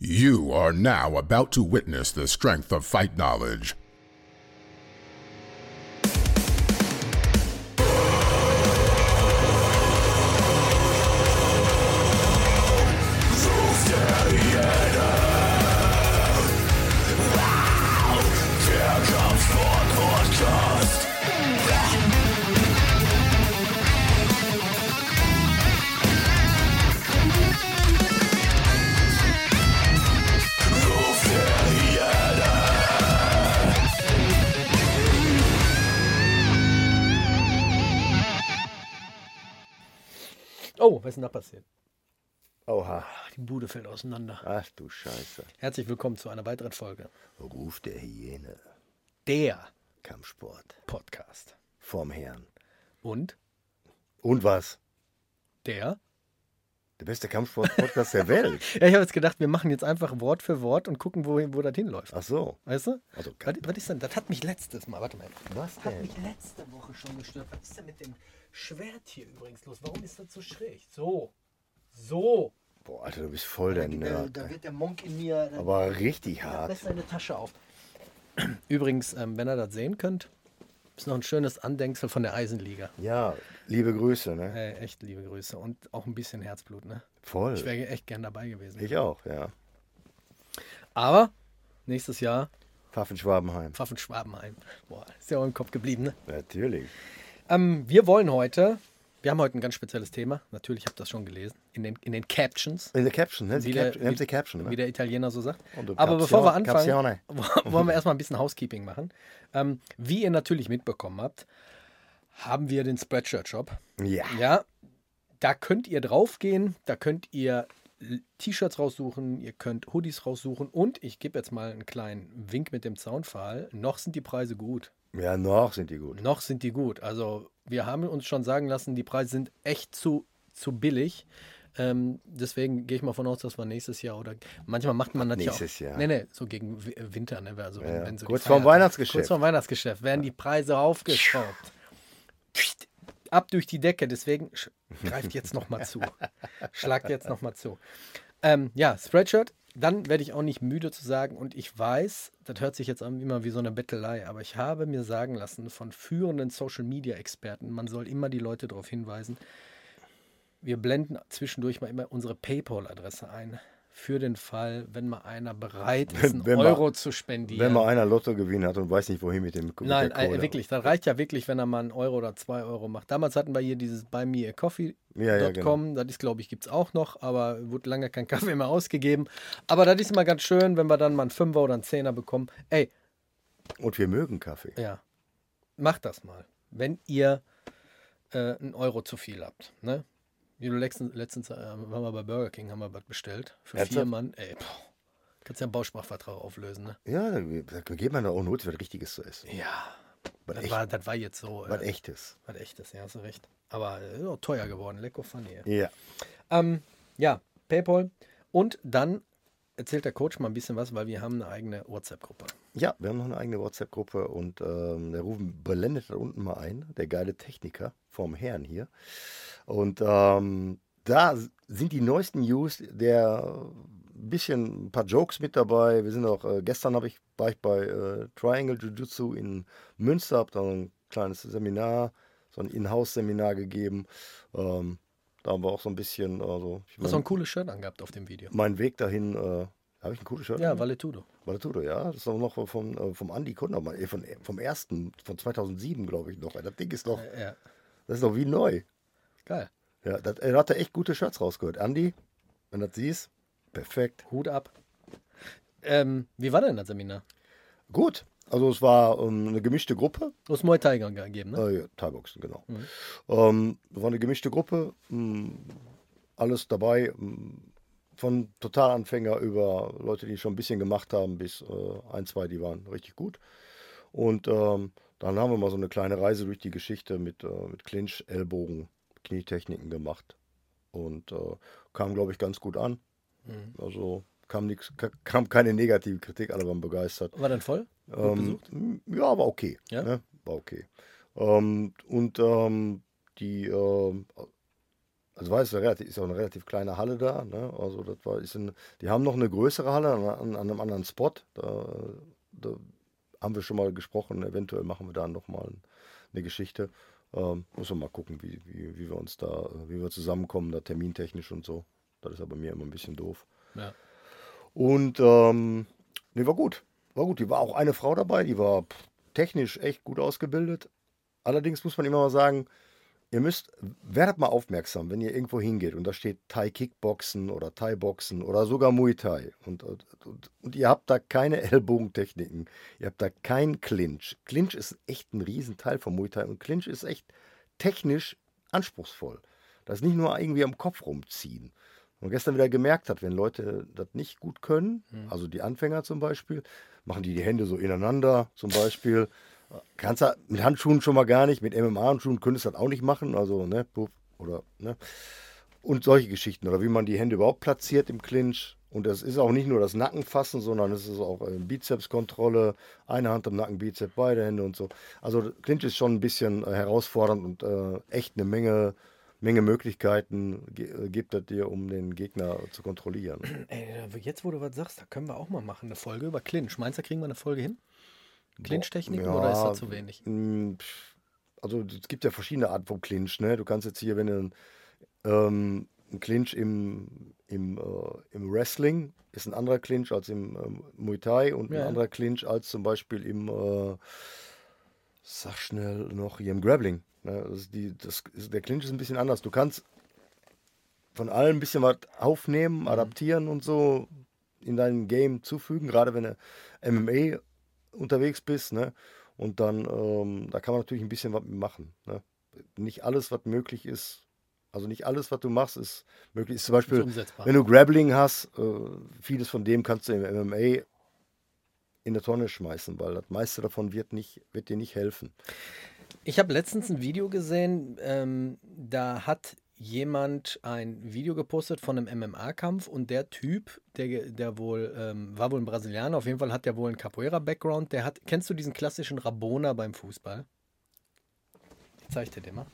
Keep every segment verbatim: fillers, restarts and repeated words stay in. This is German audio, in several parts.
You are now about to witness the strength of fight knowledge. Oh, was ist denn da passiert? Oha. Die Bude fällt auseinander. Ach du Scheiße. Herzlich willkommen zu einer weiteren Folge. Ruf der Hyäne. Der Kampfsport. Podcast. Vom Herrn. Und Und was? der? Der beste Kampfsport-Podcast der Welt. Ja, ich habe jetzt gedacht, wir machen jetzt einfach Wort für Wort und gucken, wo, wo das hinläuft. Ach so. Weißt du? Also, Was, was ist denn? Das hat mich letztes Mal, warte mal. was Das hat denn? mich letzte Woche schon gestört. Was ist denn mit dem Schwert hier übrigens los? Warum ist das so schräg? So. So. Boah, Alter, du bist voll der da, Nerd. da ey. wird der Monk in mir. Da, Aber richtig da hart. lässt seine Tasche auf. Übrigens, ähm, wenn ihr das sehen könnt, ist noch ein schönes Andenksel von der Eisenliga. Ja, liebe Grüße, ne? Äh, echt liebe Grüße. Und auch ein bisschen Herzblut, ne? Voll. Ich wäre echt gern dabei gewesen. Ich auch, ja. Aber nächstes Jahr Pfaffen-Schwabenheim. Pfaffen-Schwabenheim. Boah, ist ja auch im Kopf geblieben, ne? Natürlich. Ähm, wir wollen heute, wir haben heute ein ganz spezielles Thema. Natürlich habt ihr das schon gelesen. In den, in den Captions, In der Caption, ne? Sie Wie der- Cap nennt sie Caption, wie ne? der Italiener so sagt. Und du Aber Caption- bevor wir anfangen, Captione. wollen wir erstmal ein bisschen Housekeeping machen. Ähm, wie ihr natürlich mitbekommen habt, haben wir den Spreadshirt-Shop. Ja. Ja, da könnt ihr draufgehen, da könnt ihr L- T-Shirts raussuchen, ihr könnt Hoodies raussuchen und ich gebe jetzt mal einen kleinen Wink mit dem Zaunpfahl. Noch sind die Preise gut. Ja, noch sind die gut. Noch sind die gut. Also wir haben uns schon sagen lassen, die Preise sind echt zu, zu billig. Ähm, deswegen gehe ich mal von aus, dass wir nächstes Jahr oder manchmal macht man das ja auch. Nächstes Jahr. Nee, nee, so gegen Wi- Winter, ne? Also wenn, Ja, wenn so die kurz vorm Feiertage- Weihnachtsgeschäft. Kurz vorm Weihnachtsgeschäft werden die Preise aufgeschraubt. Ab durch die Decke, deswegen sch- greift jetzt nochmal zu. Schlagt jetzt nochmal zu. Ähm, ja, Spreadshirt, dann werde ich auch nicht müde zu sagen und ich weiß, das hört sich jetzt an immer wie so eine Bettelei, aber ich habe mir sagen lassen von führenden Social-Media-Experten, man soll immer die Leute darauf hinweisen, wir blenden zwischendurch mal immer unsere PayPal-Adresse ein. Für den Fall, wenn mal einer bereit ist, einen Wenn mal- Euro zu spendieren. Wenn mal einer Lotto gewinnen hat und weiß nicht, wohin mit dem mit Nein, der Kohle. äh, wirklich, das reicht ja wirklich, wenn er mal einen Euro oder zwei Euro macht. Damals hatten wir hier dieses Buy Me a Coffee Ja, ja, Punkt com, das ist, glaube ich, gibt es auch noch, aber wurde lange kein Kaffee mehr ausgegeben. Aber das ist immer ganz schön, wenn wir dann mal einen Fünfer oder einen Zehner bekommen. Ey, Und wir mögen Kaffee. ja, macht das mal, wenn ihr äh, einen Euro zu viel habt. Ne? Wie du letztens, letztens äh, waren wir bei Burger King, haben wir was bestellt. Für vier Ernsthaft? Mann. Ey, boah, kannst ja einen Bausparvertrag auflösen, ne? Ja, dann geht man da auch Not, was Richtiges zu essen. Ja, Was, das echt, war, das war jetzt so. was Äh, Echtes. was echtes, ja, hast du recht. Aber äh, auch teuer geworden, lecker funny. Ja. Ähm, ja, PayPal. Und dann erzählt der Coach mal ein bisschen was, weil wir haben eine eigene WhatsApp-Gruppe. Ja, wir haben noch eine eigene WhatsApp-Gruppe und ähm, der Rufen blendet da unten mal ein, der geile Techniker vom Herrn hier. Und ähm, da sind die neuesten News, der ein bisschen ein paar Jokes mit dabei. Wir sind auch, äh, gestern hab ich, war ich bei äh, Triangle Jiu-Jitsu in Münster, habe da ein kleines Seminar, so ein In-House-Seminar gegeben. Ähm, da haben wir auch so ein bisschen, also ich Du hast auch mein, ein cooles Shirt angehabt auf dem Video. mein Weg dahin, äh, habe ich ein cooles Shirt? Ja, Valetudo. Valetudo, ja. Das ist auch noch vom, äh, vom Andi Kunder, mal, äh, von, vom ersten, von zweitausendsieben, glaube ich noch. Das Ding ist noch, Äh, ja, das ist noch wie neu. geil. Ja, das, er hat da echt gute Shirts rausgehört. Andi, wenn du das siehst, perfekt. Hut ab. Ähm, wie war denn das Seminar? Gut. Also es war ähm, eine gemischte Gruppe. Du hast Muay Thai gegeben, ne? Äh, ja, Thai-Boxen, genau. Ähm, war eine gemischte Gruppe. Mh, alles dabei. Mh, von Totalanfänger über Leute, die schon ein bisschen gemacht haben, bis äh, ein, zwei, die waren richtig gut. Und ähm, dann haben wir mal so eine kleine Reise durch die Geschichte mit, äh, mit Clinch, Ellbogen, Knietechniken gemacht. Und äh, kam, glaube ich, ganz gut an. Mhm. Also kam, nix, ka- kam keine negative Kritik, alle waren begeistert. War dann voll? Gut Ähm, besucht? m- ja, war okay. Ja? Ne? War okay. Ähm, und ähm, die, ähm, Also war es eine relativ, ist auch eine relativ kleine Halle da. Ne? Also das war, ist ein, die haben noch eine größere Halle an, an, an einem anderen Spot. Da, da haben wir schon mal gesprochen. Eventuell machen wir da nochmal eine Geschichte. Ähm, muss man mal gucken, wie, wie, wie wir uns da, wie wir zusammenkommen, da termintechnisch und so. Das ist ja bei mir immer ein bisschen doof. Ja. Und ähm, nee, war gut. War gut. Die war auch eine Frau dabei, die war pff, technisch echt gut ausgebildet. Allerdings muss man immer mal sagen, ihr müsst, werdet mal aufmerksam, wenn ihr irgendwo hingeht und da steht Thai-Kickboxen oder Thai-Boxen oder sogar Muay Thai und, und, und, und ihr habt da keine Ellbogentechniken, ihr habt da keinen Clinch. Clinch ist echt ein Riesenteil vom Muay Thai und Clinch ist echt technisch anspruchsvoll. Das ist nicht nur irgendwie am Kopf rumziehen. Und gestern wieder gemerkt hat, wenn Leute das nicht gut können, also die Anfänger zum Beispiel, machen die die Hände so ineinander zum Beispiel. Kannst du mit Handschuhen schon mal gar nicht, mit M M A-Handschuhen könntest du das auch nicht machen, also, ne, puff, oder, ne, und solche Geschichten, oder wie man die Hände überhaupt platziert im Clinch. Und das ist auch nicht nur das Nackenfassen, sondern es ist auch äh, Bizepskontrolle, eine Hand am Nacken, Bizeps, beide Hände und so. Also Clinch ist schon ein bisschen äh, herausfordernd und äh, echt eine Menge, Menge Möglichkeiten ge- äh, gibt es dir, um den Gegner zu kontrollieren. Ey, jetzt, wo du was sagst, da können wir auch mal machen, eine Folge über Clinch. Meinst du, da kriegen wir eine Folge hin? Clinch-Techniken Ja, oder ist das zu wenig? mh, pf, Also es gibt ja verschiedene Arten von Clinch. Ne? Du kannst jetzt hier, wenn du ähm, ein Clinch im, im, äh, im Wrestling ist ein anderer Clinch als im ähm, Muay Thai und Ja. ein anderer Clinch als zum Beispiel im, äh, sag schnell noch, hier im Grappling. Ne? Das ist die, das ist, der Clinch ist ein bisschen anders. Du kannst von allem ein bisschen was aufnehmen, adaptieren und so in dein Game zufügen, gerade wenn du M M A unterwegs bist, ne? Und dann, ähm, da kann man natürlich ein bisschen was mit machen. Ne? Nicht alles, was möglich ist, also nicht alles, was du machst, ist möglich. Ist zum Beispiel, Ist umsetzbar. wenn du Grappling hast, äh, vieles von dem kannst du im M M A in eine Tonne schmeißen, weil das meiste davon wird, nicht, wird dir nicht helfen. Ich habe letztens ein Video gesehen, ähm, da hat jemand ein Video gepostet von einem M M A-Kampf und der Typ, der, der wohl, ähm, war wohl ein Brasilianer, auf jeden Fall hat der wohl einen Capoeira-Background, der hat, kennst du diesen klassischen Rabona beim Fußball? Ich zeig dir den mal.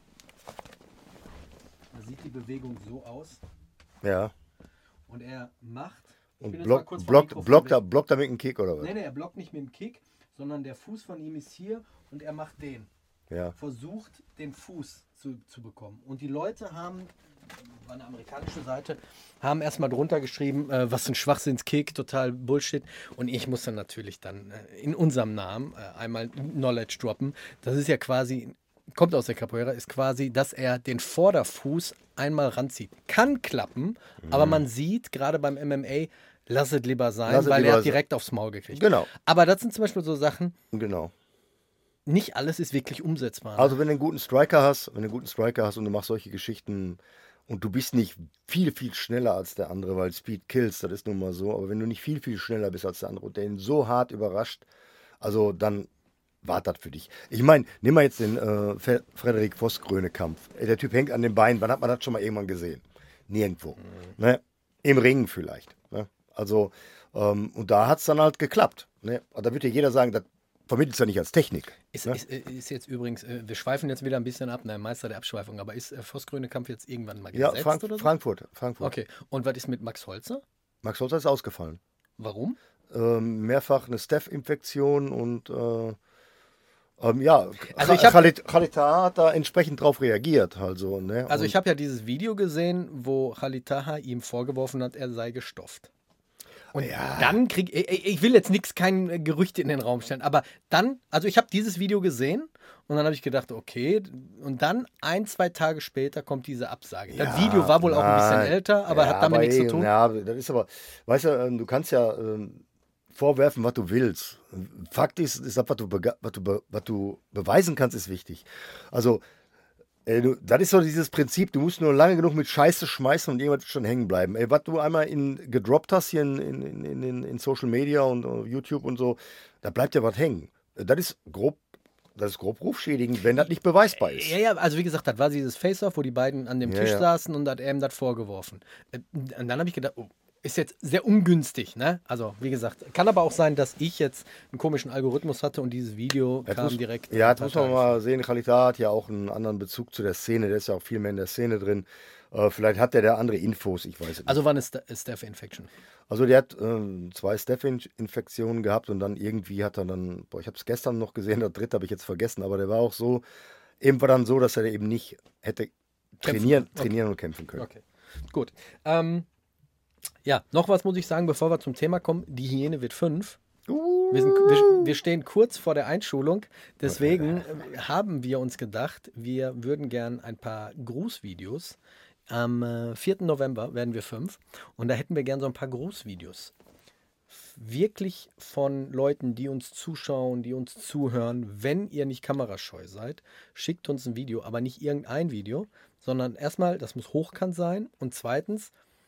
Da sieht die Bewegung so aus Ja. und er macht, ich Und bin jetzt mal block, kurz vom blockt, Mikrofon blockt, weg. da, blockt damit einen Kick oder was? Nee, nee, er blockt nicht mit dem Kick, sondern der Fuß von ihm ist hier und er macht den. Ja. Versucht, den Fuß zu, zu bekommen. Und die Leute haben, war eine amerikanische Seite, haben erstmal drunter geschrieben, äh, was ein Schwachsinnskick, total Bullshit. Und ich musste natürlich dann äh, in unserem Namen äh, einmal Knowledge droppen. Das ist ja quasi, kommt aus der Capoeira, ist quasi, dass er den Vorderfuß einmal ranzieht. Kann klappen, aber man sieht gerade beim M M A, lass es lieber sein, Lass es weil lieber er hat sein. direkt aufs Maul gekriegt. Genau. Aber das sind zum Beispiel so Sachen, Genau. nicht alles ist wirklich umsetzbar. Also wenn du einen guten Striker hast, wenn du einen guten Striker hast und du machst solche Geschichten und du bist nicht viel, viel schneller als der andere, weil Speed kills, das ist nun mal so, aber wenn du nicht viel, viel schneller bist als der andere und der ihn so hart überrascht, also dann war das für dich. Ich meine, nimm mal jetzt den äh, Fe- Frederik Voss-Gröne-Kampf. Ey, der Typ hängt an den Beinen, wann hat man das schon mal irgendwann gesehen? Nirgendwo. Ne? Im Ring vielleicht. Ne? Also, ähm, und da hat es dann halt geklappt. Ne? Und da wird ja jeder sagen, das vermittelt es ja nicht als Technik. Ist, ne? ist, ist jetzt übrigens, äh, wir schweifen jetzt wieder ein bisschen ab, ne, Meister der Abschweifung, aber ist äh, Voss-Gröne-Kampf jetzt irgendwann mal Ja, gesetzt Frank oder so? Frankfurt. Frankfurt. Okay, und was ist mit Max Holzer? Max Holzer ist ausgefallen. Warum? Ähm, mehrfach eine Staph-Infektion und äh, ähm, ja, Also ich hab- Khalid, Khalid Taha hat da entsprechend drauf reagiert. Also, ne? Also und, ich habe ja dieses Video gesehen, wo Khalid Taha ihm vorgeworfen hat, er sei gestofft. Und Ja. dann krieg ich, ich will jetzt nichts, kein äh, Gerücht in den Raum stellen, aber dann, also ich habe dieses Video gesehen und dann habe ich gedacht, okay, und dann ein, zwei Tage später kommt diese Absage. Das Ja, Video war wohl auch ein bisschen nein. älter, aber Ja, hat damit nichts ey, zu tun. Ja, das ist aber, weißt du, ähm, du kannst ja ähm, vorwerfen, was du willst. Fakt ist, ist das, was du, bega- was, du be- was du beweisen kannst, ist wichtig. Also, ey, du, das ist so dieses Prinzip, du musst nur lange genug mit Scheiße schmeißen und irgendwas wird schon hängen bleiben. Ey, was du einmal in, gedroppt hast hier in, in, in, in, in Social Media und uh, YouTube und so, da bleibt ja was hängen. Das ist grob, das ist grob rufschädigend, wenn das nicht beweisbar ist. Ja, ja, also wie gesagt, das war dieses Face-Off, wo die beiden an dem Ja, Tisch ja. saßen und hat er ihm das vorgeworfen. Äh, Und dann habe ich gedacht, oh, ist jetzt sehr ungünstig, ne? Also, wie gesagt, kann aber auch sein, dass ich jetzt einen komischen Algorithmus hatte und dieses Video Jetzt kam muss, direkt. ja, jetzt muss man mal sehen, Khalid hat ja auch einen anderen Bezug zu der Szene, der ist ja auch viel mehr in der Szene drin. Äh, vielleicht hat der da andere Infos, ich weiß es nicht. Also, wann ist Staph Infection? Also der hat ähm, zwei Staph-Infektionen gehabt und dann irgendwie hat er dann, boah, ich habe es gestern noch gesehen, der dritte habe ich jetzt vergessen, aber der war auch so, eben war dann so, dass er eben nicht hätte trainieren, Okay. trainieren und kämpfen können. Okay, gut. Ähm, ja, noch was muss ich sagen, bevor wir zum Thema kommen. Die Hyäne wird fünf. Wir, sind, wir, wir stehen kurz vor der Einschulung. Deswegen äh, haben wir uns gedacht, wir würden gern ein paar Grußvideos. Am äh, vierten November werden wir fünf. Und da hätten wir gern so ein paar Grußvideos. Wirklich von Leuten, die uns zuschauen, die uns zuhören. Wenn ihr nicht kamerascheu seid, schickt uns ein Video, aber nicht irgendein Video, sondern erstmal, das muss hochkant sein. Und zweitens,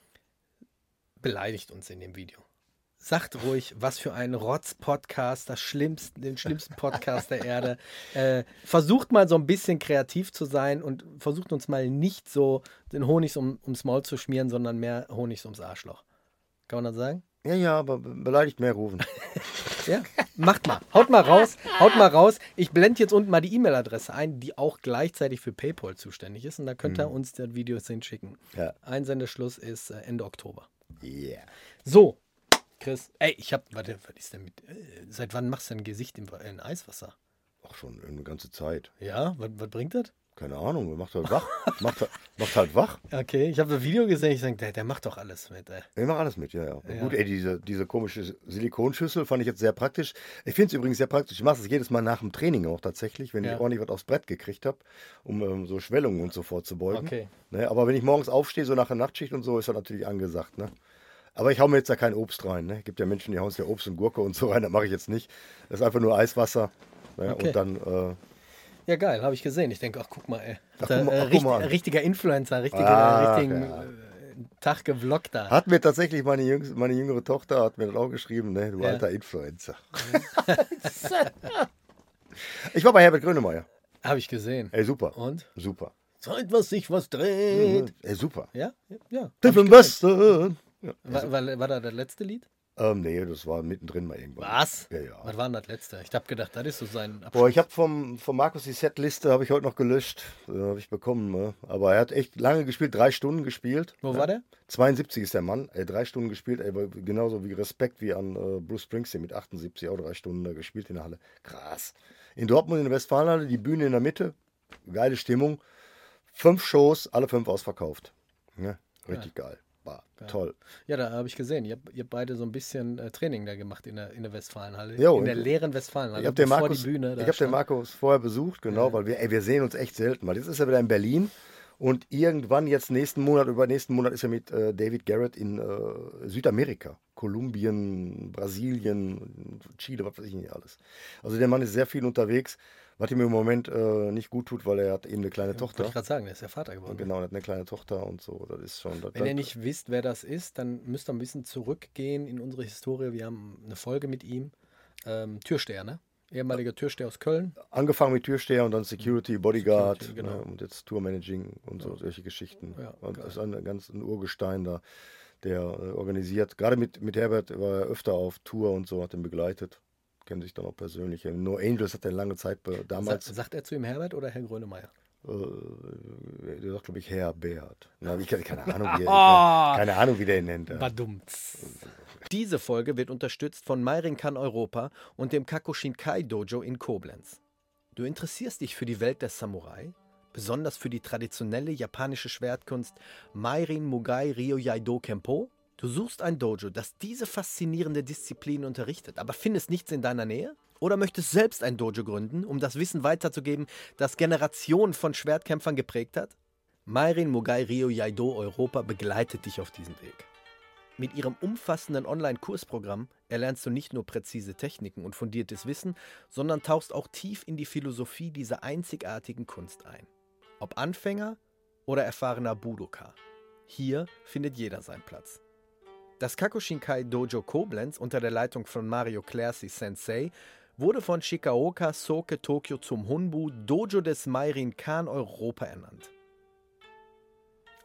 beleidigt uns in dem Video. Sagt ruhig, was für ein Rotz-Podcast, das schlimmste, den schlimmsten Podcast der Erde. Äh, versucht mal so ein bisschen kreativ zu sein und versucht uns mal nicht so den Honig um, ums Maul zu schmieren, sondern mehr Honig ums Arschloch. Kann man das sagen? Ja, ja, aber beleidigt mehr rufen. Ja, macht mal. Haut mal raus. Haut mal raus. Ich blende jetzt unten mal die E-Mail-Adresse ein, die auch gleichzeitig für PayPal zuständig ist. Und da könnt ihr uns das Video hinschicken. Ja. Einsendeschluss ist äh, Ende Oktober. Yeah. So, Chris. Ey, ich hab, warte, was ist denn mit, äh, seit wann machst du ein Gesicht in, in Eiswasser? Auch schon eine ganze Zeit. Ja, was, was bringt das? Keine Ahnung, macht halt wach. macht, halt- macht halt wach. Okay, ich habe ein Video gesehen, ich denke, der, der macht doch alles mit, ey. Ich mache alles mit, ja, ja. Ja. Gut, ey, diese, diese komische Silikonschüssel fand ich jetzt sehr praktisch. Ich finde es übrigens sehr praktisch. Ich mache es jedes Mal nach dem Training auch tatsächlich, wenn Ja. ich ordentlich was aufs Brett gekriegt habe, um ähm, so Schwellungen und so vorzubeugen. Okay. Ne, aber wenn ich morgens aufstehe, so nach der Nachtschicht und so, ist das natürlich angesagt. Ne? Aber ich hau mir jetzt da kein Obst rein. Ne? Gibt ja Menschen, die hauen sich ja Obst und Gurke und so rein. Das mache ich jetzt nicht. Das ist einfach nur Eiswasser. Ne? Okay. Und dann, äh, Ja, geil, habe ich gesehen. Ich denke, ach, guck mal, ey. Ach, Der, guck mal- äh, ach, guck richt, mal an. richtiger Influencer, richtiger, Ach, richtigen ja. äh, Tag gevloggt da. hat mir tatsächlich meine, jüngste, meine jüngere Tochter hat mir das auch geschrieben, ne? Du Ja. alter Influencer. Ich war bei Herbert Grönemeyer. Habe ich gesehen. Ey, super. Und? Super. Zeit, was sich was dreht. Ey, super. Ja, ja. Tief im Westen. Ja. War, war, war da das letzte Lied? Ähm, nee, das war mittendrin mal irgendwann. Was? Ja, ja. Was war denn das letzte? Ich habe gedacht, das ist so sein Abschluss. Boah, ich habe vom, vom Markus die Setliste habe ich heute noch gelöscht. Äh, habe ich bekommen. Ne? Aber er hat echt lange gespielt, drei Stunden gespielt. Wo ne? war der? zweiundsiebzig ist der Mann. Ey, drei Stunden gespielt. Ey, genauso wie Respekt wie an äh, Bruce Springsteen mit achtundsiebzig, auch drei Stunden da gespielt in der Halle. Krass. In Dortmund in der Westfalenhalle, die Bühne in der Mitte. Geile Stimmung. Fünf Shows, alle fünf ausverkauft. Ne? Richtig geil. War toll. Ja, da habe ich gesehen. Ihr, habt- ihr habt beide so ein bisschen äh, Training da gemacht in der, in der Westfalenhalle. Jo, in der und- leeren Westfalenhalle. Ich habe den, bevor Markus- die Bühne da ich hab den stand. Markus vorher besucht, genau, weil wir, ey, wir sehen uns echt selten. Weil jetzt ist er wieder in Berlin und irgendwann jetzt nächsten Monat, über nächsten Monat ist er mit äh, David Garrett in äh, Südamerika. Kolumbien, Brasilien, Chile, was weiß ich nicht alles. Also der Mann ist sehr viel unterwegs, was ihm im Moment äh, nicht gut tut, weil er hat eben eine kleine Wollte Tochter. ich gerade sagen, der ist ja Vater geworden. Genau, er hat eine kleine Tochter und so. Das ist schon. Das, Wenn das, ihr nicht wisst, wer das ist, dann müsst ihr ein bisschen zurückgehen in unsere Historie. Wir haben eine Folge mit ihm. Ähm, Türsteher, ne? Ehemaliger Türsteher aus Köln. Angefangen mit Türsteher und dann Security, Bodyguard Security, genau. ne, und jetzt Tourmanaging und so solche Geschichten. Ja, und geil. das ist ein ganz ein Urgestein da, der äh, organisiert. Gerade mit, mit Herbert war er öfter auf Tour und so, hat ihn begleitet. Kennt sich dann auch persönlich. No Angels hat er lange Zeit be- Sa damals. sagt er zu ihm Herbert oder Herr Grönemeyer? Äh, der sagt, glaube ich, Herbert. Na, ich, keine, Ahnung, wie er, keine Ahnung, wie der ihn nennt. Ja. Badumts. Diese Folge wird unterstützt von Meirinkan Europa und dem Kakushinkai Dojo in Koblenz. Du interessierst dich für die Welt der Samurai, besonders für die traditionelle japanische Schwertkunst Meirin Mugai Ryo-Yaido Kenpo? Du suchst ein Dojo, das diese faszinierende Disziplin unterrichtet, aber findest nichts in deiner Nähe? Oder möchtest selbst ein Dojo gründen, um das Wissen weiterzugeben, das Generationen von Schwertkämpfern geprägt hat? Meirin Mugai Ryo-Yaido Europa begleitet dich auf diesem Weg. Mit ihrem umfassenden Online-Kursprogramm erlernst du nicht nur präzise Techniken und fundiertes Wissen, sondern tauchst auch tief in die Philosophie dieser einzigartigen Kunst ein. Ob Anfänger oder erfahrener Budoka. Hier findet jeder seinen Platz. Das Kakushinkai Dojo Koblenz unter der Leitung von Mario Clercy Sensei wurde von Shikaoka Soke Tokyo zum Hunbu Dojo des Meirin Kan Europa ernannt.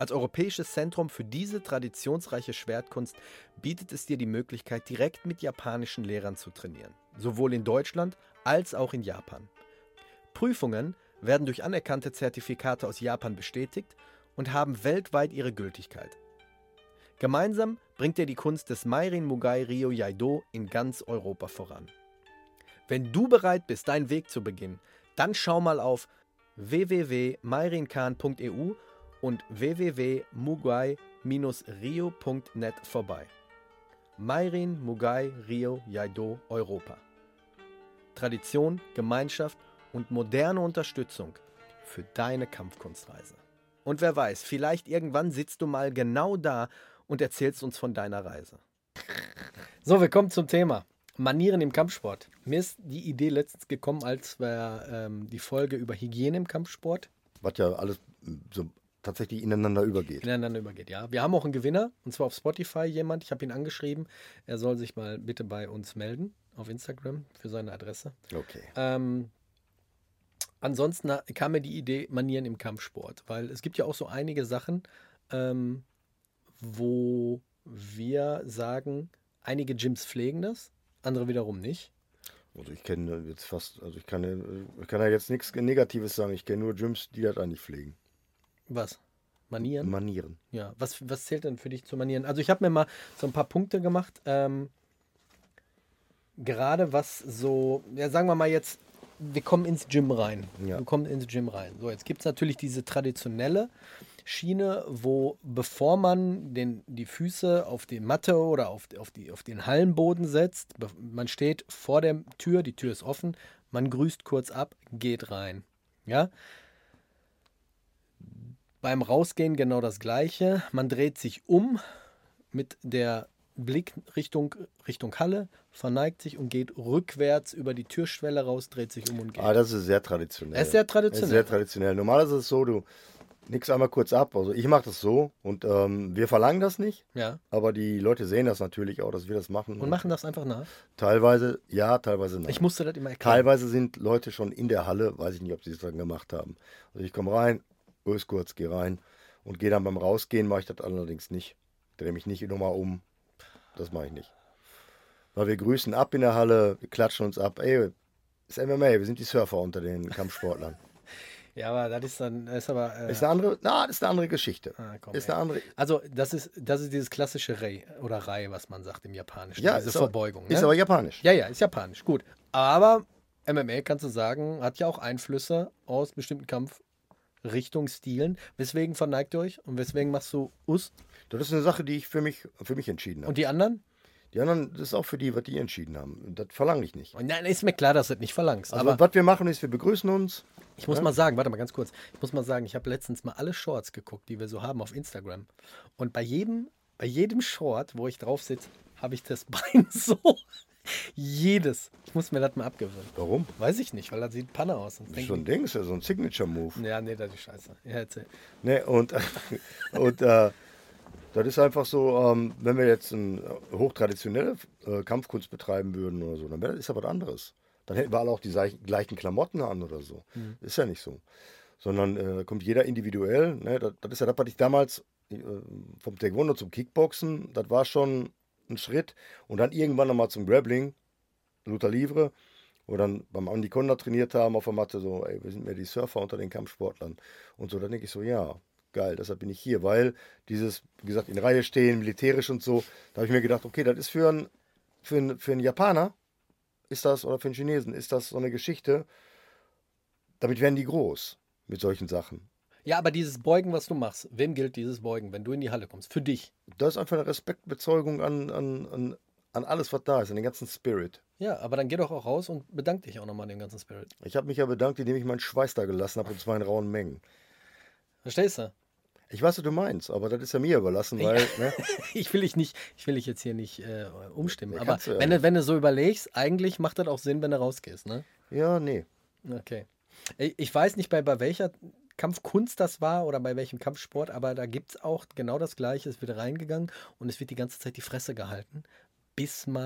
Als europäisches Zentrum für diese traditionsreiche Schwertkunst bietet es dir die Möglichkeit, direkt mit japanischen Lehrern zu trainieren, sowohl in Deutschland als auch in Japan. Prüfungen werden durch anerkannte Zertifikate aus Japan bestätigt und haben weltweit ihre Gültigkeit. Gemeinsam bringt er die Kunst des Meirin Mugai Ryo Jaido in ganz Europa voran. Wenn du bereit bist, deinen Weg zu beginnen, dann schau mal auf w w w punkt meirinkan punkt e u und w w w punkt mugai rio punkt net vorbei. Meirin Mugai Ryo Jaido Europa. Tradition, Gemeinschaft und moderne Unterstützung für deine Kampfkunstreise. Und wer weiß, vielleicht irgendwann sitzt du mal genau da und erzählst uns von deiner Reise. So, wir kommen zum Thema. Manieren im Kampfsport. Mir ist die Idee letztens gekommen, als wir ähm, die Folge über Hygiene im Kampfsport Was ja alles so tatsächlich ineinander übergeht. ineinander übergeht. Ja, wir haben auch einen Gewinner, und zwar auf Spotify jemand. Ich habe ihn angeschrieben. Er soll sich mal bitte bei uns melden auf Instagram für seine Adresse. Okay. Ähm, ansonsten kam mir die Idee Manieren im Kampfsport, weil es gibt ja auch so einige Sachen, ähm, wo wir sagen, einige Gyms pflegen das, andere wiederum nicht. Also ich kenne jetzt fast, also ich kann, ja- ich kann ja jetzt nichts Negatives sagen. Ich kenne nur Gyms, die das eigentlich pflegen. Was? Manieren? Manieren. Ja, was, was zählt denn für dich zu Manieren? Also ich habe mir mal so ein paar Punkte gemacht, ähm, gerade was so, ja sagen wir mal jetzt, wir kommen ins Gym rein. Ja. Du kommst ins Gym rein. So, jetzt gibt es natürlich diese traditionelle Schiene, wo bevor man den, die Füße auf die Matte oder auf, auf, die, auf den Hallenboden setzt, be- man steht vor der Tür, die Tür ist offen, man grüßt kurz ab, geht rein. Ja? Beim Rausgehen genau das Gleiche. Man dreht sich um mit der Blick Richtung, Richtung Halle, verneigt sich und geht rückwärts über die Türschwelle raus, dreht sich um und geht. Ah, das ist sehr traditionell. Das ist sehr Das traditionell. ist sehr traditionell. Normalerweise ist es so, du nickst einmal kurz ab. Also ich mache das so und ähm, wir verlangen das nicht, Ja. aber die Leute sehen das natürlich auch, dass wir das machen. Und machen das einfach nach. Teilweise ja, teilweise nein. Ich musste das immer erklären. Teilweise sind Leute schon in der Halle, weiß ich nicht, ob sie es dann gemacht haben. Also ich komme rein, grüß kurz, gehe rein und gehe dann beim Rausgehen, mache ich das allerdings nicht. Drehe mich nicht nochmal um. Das mache ich nicht. Weil wir grüßen ab in der Halle, wir klatschen uns ab. Ey, ist M M A, wir sind die Surfer unter den Kampfsportlern. Ja, aber das ist dann, das ist aber. Äh, Ist eine andere, na, das ist eine andere Geschichte. ah, komm, Ist ey. eine andere. Also, das ist, das ist dieses klassische Rei oder Rei, was man sagt im Japanischen. Ja, diese ist aber- Verbeugung. Ist ne? aber japanisch. Ja, ja, ist japanisch. Gut. Aber M M A, kannst du sagen, hat ja auch Einflüsse aus bestimmten Kampfrichtungsstilen. Weswegen verneigt ihr euch und weswegen machst du Us? Das ist eine Sache, die ich für mich, für mich entschieden habe. Und die anderen? Die anderen, das ist auch für die, was die entschieden haben. Das verlange ich nicht. Und nein, ist mir klar, dass du das nicht verlangst. Also aber was wir machen ist, wir begrüßen uns. ich muss ja. mal sagen, warte mal ganz kurz. Ich muss mal sagen, ich habe letztens mal alle Shorts geguckt, die wir so haben auf Instagram. Und bei jedem, bei jedem Short, wo ich drauf sitze, habe ich das Bein so. Jedes. Ich muss mir das mal abgewöhnen. Warum? Weiß ich nicht, weil das sieht Panne aus. Und Das ist so ein Ding, ist ja so ein Signature-Move. ja, nee, das ist scheiße. Ja, erzähl. Ne, und und äh, das ist einfach so, ähm, wenn wir jetzt eine hochtraditionelle äh, Kampfkunst betreiben würden oder so, dann wäre das ist ja was anderes. Dann hätten wir alle auch die sei- gleichen Klamotten an oder so. Ist ja nicht so. Sondern äh, da kommt jeder individuell. Ne? Das, das ist ja das, was ich damals äh, vom Taekwondo zum Kickboxen, das war schon ein Schritt. Und dann irgendwann nochmal zum Grappling, Luta Livre, wo wir dann beim Andi Konda trainiert haben auf der Matte, so, ey, wir sind mehr die Surfer unter den Kampfsportlern. Und so, dann denke ich so, ja, geil, deshalb bin ich hier, weil dieses, wie gesagt, in Reihe stehen, militärisch und so, da habe ich mir gedacht, okay, das ist für einen für ein, für einen Japaner, ist das, oder für einen Chinesen, ist das so eine Geschichte, damit werden die groß mit solchen Sachen. Ja, aber dieses Beugen, was du machst, wem gilt dieses Beugen, wenn du in die Halle kommst? Für dich. Das ist einfach eine Respektbezeugung an, an, an, an alles, was da ist, an den ganzen Spirit. Ja, aber dann geh doch auch raus und bedank dich auch nochmal dem ganzen Spirit. Ich habe mich ja bedankt, indem ich meinen Schweiß da gelassen habe, und zwar in rauen Mengen. Verstehst du? Ich weiß, was du meinst, aber das ist ja mir überlassen, weil, ne? Ich will dich nicht, ich will dich jetzt hier nicht äh, umstimmen. Ja, aber kannst du ja wenn, du, nicht. wenn du so überlegst, eigentlich macht das auch Sinn, wenn du rausgehst, ne? Ja, nee. Okay. Ich ich weiß nicht, bei, bei welcher Kampfkunst das war oder bei welchem Kampfsport, aber da gibt es auch genau das Gleiche. Es wird reingegangen und es wird die ganze Zeit die Fresse gehalten, bis man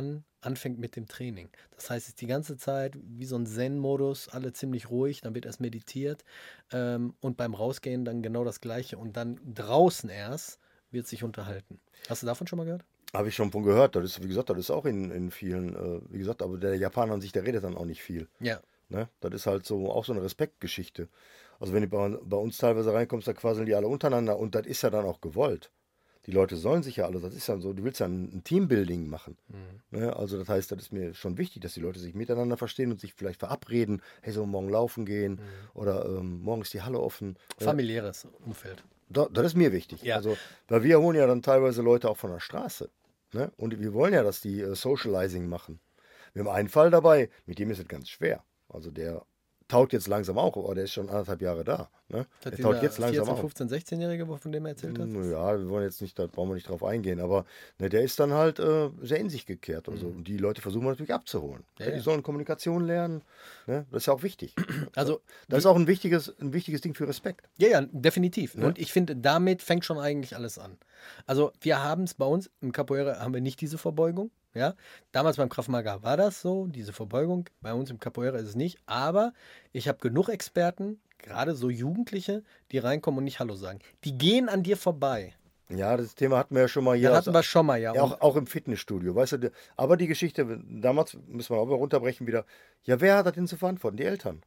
anfängt mit dem Training. Das heißt, es ist die ganze Zeit wie so ein Zen-Modus, alle ziemlich ruhig, dann wird erst meditiert ähm, und beim Rausgehen dann genau das Gleiche und dann draußen erst wird sich unterhalten. Hast du davon schon mal gehört? Habe ich schon von gehört. Das ist, wie gesagt, das ist auch in, in vielen, äh, wie gesagt, aber der Japaner an sich, der redet dann auch nicht viel. Ja. Ne? Das ist halt so auch so eine Respektgeschichte. Also wenn du bei, bei uns teilweise reinkommst, da quasseln die alle untereinander und das ist ja dann auch gewollt. Die Leute sollen sich ja alle, das ist ja so, du willst ja ein, ein Teambuilding machen. Mhm. Ne? Also das heißt, das ist mir schon wichtig, dass die Leute sich miteinander verstehen und sich vielleicht verabreden, hey, so morgen laufen gehen Mhm. oder ähm, morgen ist die Halle offen. Familiäres Umfeld. Da, das ist mir wichtig. Ja. Also, weil wir holen ja dann teilweise Leute auch von der Straße. Ne? Und wir wollen ja, dass die äh, Socializing machen. Wir haben einen Fall dabei, mit dem ist es ganz schwer. Also der taut jetzt langsam auch, aber der ist schon anderthalb Jahre da. Ne? Das Der taut dieser jetzt langsam vierzehn, auf. fünfzehn, sechzehn-Jährige, von dem er erzählt hat? Ja, wir wollen jetzt nicht, da brauchen wir nicht drauf eingehen, aber ne, der ist dann halt äh, sehr in sich gekehrt. Also, und die Leute versuchen wir natürlich abzuholen. Ja, Ja, die ja. sollen Kommunikation lernen. Ne? Das ist ja auch wichtig. Also, Das ist auch ein wichtiges, ein wichtiges Ding für Respekt. ja, ja, definitiv. Ne? Und ich finde, damit fängt schon eigentlich alles an. Also, wir haben es bei uns im Capoeira haben wir nicht diese Verbeugung. Ja, damals beim Krav Maga war das so, diese Verbeugung. Bei uns im Capoeira ist es nicht. Aber ich habe genug Experten, gerade so Jugendliche, die reinkommen und nicht Hallo sagen. Die gehen an dir vorbei. Ja, das Thema hatten wir ja schon mal hier. Das Also- hatten wir schon mal, ja. Ja, Und auch, auch im Fitnessstudio, weißt du, aber die Geschichte, damals müssen wir auch mal runterbrechen wieder, ja, wer hat das denn zu verantworten? Die Eltern.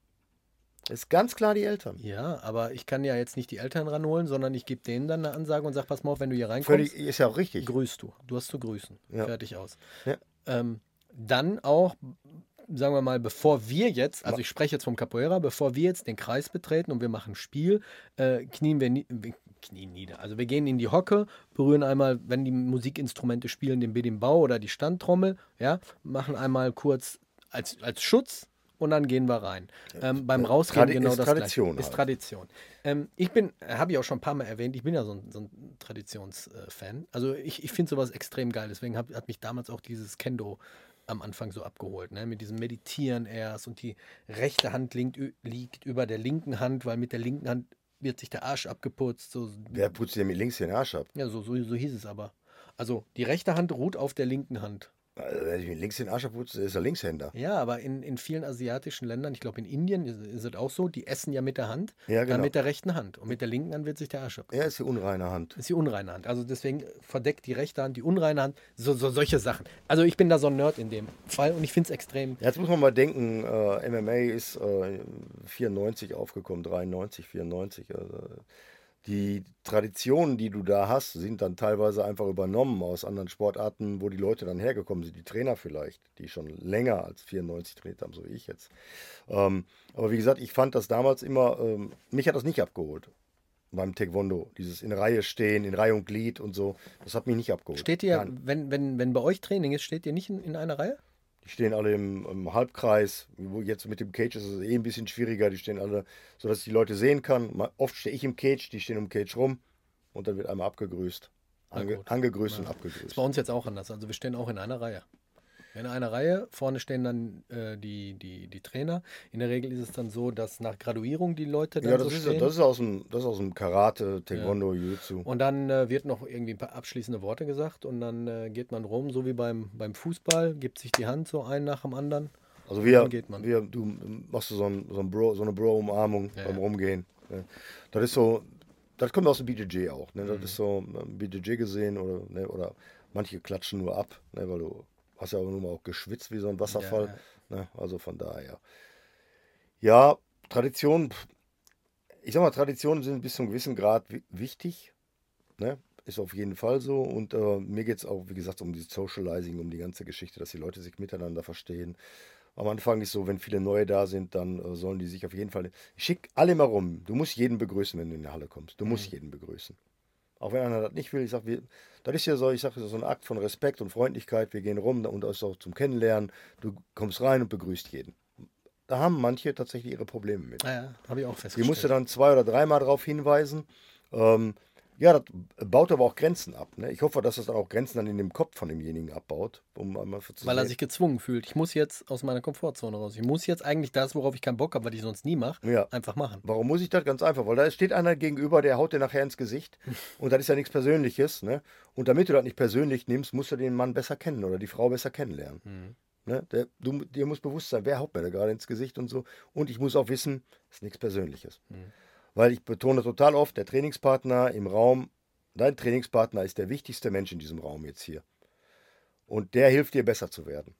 Das ist ganz klar die Eltern. ja, aber ich kann ja jetzt nicht die Eltern ranholen, sondern ich gebe denen dann eine Ansage und sage, pass mal auf, wenn du hier reinkommst, Völlig, ist ja auch richtig. grüßt du. Du hast zu grüßen. Ja. Fertig aus. Ja. Ähm, dann auch, sagen wir mal, bevor wir jetzt, also ich spreche jetzt vom Capoeira, bevor wir jetzt den Kreis betreten und wir machen Spiel, äh, knien wir, nie, wir knien nieder. Also wir gehen in die Hocke, berühren einmal, wenn die Musikinstrumente spielen, den Bedimbau oder die Standtrommel, ja, machen einmal kurz als, als Schutz und dann gehen wir rein. Ähm, beim Rausgehen Tradi- genau ist das Tradition Gleiche. Ist halt. Tradition. Ähm, ich bin, habe ich auch schon ein paar Mal erwähnt, ich bin ja so ein, so ein Traditionsfan. Also ich, ich finde sowas extrem geil. Deswegen hab, hat mich damals auch dieses Kendo am Anfang so abgeholt. Ne? Mit diesem Meditieren erst und die rechte Hand liegt, liegt über der linken Hand, weil mit der linken Hand wird sich der Arsch abgeputzt. So, Wer putzt dir mit links den Arsch ab? ja, so, so, so hieß es aber. Also die rechte Hand ruht auf der linken Hand. Also, wer sich mit links den Arsch abputzt, ist er Linkshänder. Ja, aber in, in vielen asiatischen Ländern, ich glaube in Indien ist, ist es auch so, die essen ja mit der Hand, Ja, genau. dann mit der rechten Hand. Und mit der linken Hand wird sich der Arsch ab. Er ist die unreine Hand. Das ist die unreine Hand. Also deswegen verdeckt die rechte Hand die unreine Hand. So, so solche Sachen. Also ich bin da so ein Nerd in dem Fall und ich finde es extrem. Jetzt muss man mal denken, äh, M M A ist äh, vierundneunzig aufgekommen, dreiundneunzig, vierundneunzig. Also die Traditionen, die du da hast, sind dann teilweise einfach übernommen aus anderen Sportarten, wo die Leute dann hergekommen sind, die Trainer vielleicht, die schon länger als vierundneunzig trainiert haben, so wie ich jetzt. Ähm, aber wie gesagt, ich fand das damals immer, ähm, mich hat das nicht abgeholt beim Taekwondo. Dieses in Reihe stehen, in Reihe und Glied und so, das hat mich nicht abgeholt. Steht ihr, Nein. wenn, wenn, wenn bei euch Training ist, steht ihr nicht in, in einer Reihe? Die stehen alle im, im Halbkreis. Wo jetzt mit dem Cage ist es eh ein bisschen schwieriger. Die stehen alle, sodass ich die Leute sehen kann. Mal- Oft stehe ich im Cage, die stehen im Cage rum und dann wird einmal abgegrüßt. Na Ange, gut. angegrüßt und Das ist abgegrüßt. bei uns jetzt auch anders. Also wir stehen auch in einer Reihe. In einer Reihe, vorne stehen dann äh, die, die, die Trainer. In der Regel ist es dann so, dass nach Graduierung die Leute dann Ja, das so ist, stehen. das ist aus dem, das ist aus dem Karate, Taekwondo, Jiu-Jitsu. Und dann äh, wird noch irgendwie ein paar abschließende Worte gesagt und dann äh, geht man rum, so wie beim, beim Fußball, gibt sich die Hand so ein nach dem anderen. Also wir, dann geht man. wir du machst du so, ein, so, ein Bro, so eine Bro-Umarmung Ja, beim ja. Rumgehen. Ne? Das ist so, das kommt aus dem B J J auch. Ne? Mhm. Das ist so ähm, B J J gesehen oder, ne? Oder manche klatschen nur ab, ne? Weil du hast ja auch nur mal auch geschwitzt wie so ein Wasserfall. Ja, Ne? Also von daher. Ja, Tradition, pff, ich sag mal, Traditionen sind bis zu einem gewissen Grad wi- wichtig. Ne? Ist auf jeden Fall so. Und äh, mir geht es auch, wie gesagt, um dieses Socializing, um die ganze Geschichte, dass die Leute sich miteinander verstehen. Am Anfang ist so, wenn viele neue da sind, dann äh, sollen die sich auf jeden Fall. Ich schicke alle mal rum. Du musst jeden begrüßen, wenn du in die Halle kommst. Du musst jeden begrüßen. Auch wenn einer das nicht will, ich sage, das ist ja so, ich sage, so ein Akt von Respekt und Freundlichkeit. Wir gehen rum und das ist auch zum Kennenlernen. Du kommst rein und begrüßt jeden. Da haben manche tatsächlich ihre Probleme mit. Ja, ja, habe ich auch Die festgestellt. musste dann zwei oder dreimal darauf hinweisen. Ähm, Ja, das baut aber auch Grenzen ab. Ne? Ich hoffe, dass das dann auch Grenzen dann in dem Kopf von demjenigen abbaut, um einmal für zu Weil er sehen. sich gezwungen fühlt. Ich muss jetzt aus meiner Komfortzone raus. Ich muss jetzt eigentlich das, worauf ich keinen Bock habe, was ich sonst nie mache, Ja. einfach machen. Warum muss ich das? Ganz einfach, weil da steht einer gegenüber, der haut dir nachher ins Gesicht und das ist ja nichts Persönliches. Ne? Und damit du das nicht persönlich nimmst, musst du den Mann besser kennen oder die Frau besser kennenlernen. Mhm. Ne? Der, du, dir muss bewusst sein, wer haut mir da gerade ins Gesicht und so. Und ich muss auch wissen, es ist nichts Persönliches. Mhm. Weil ich betone total oft, der Trainingspartner im Raum, dein Trainingspartner ist der wichtigste Mensch in diesem Raum jetzt hier. Und der hilft dir besser zu werden.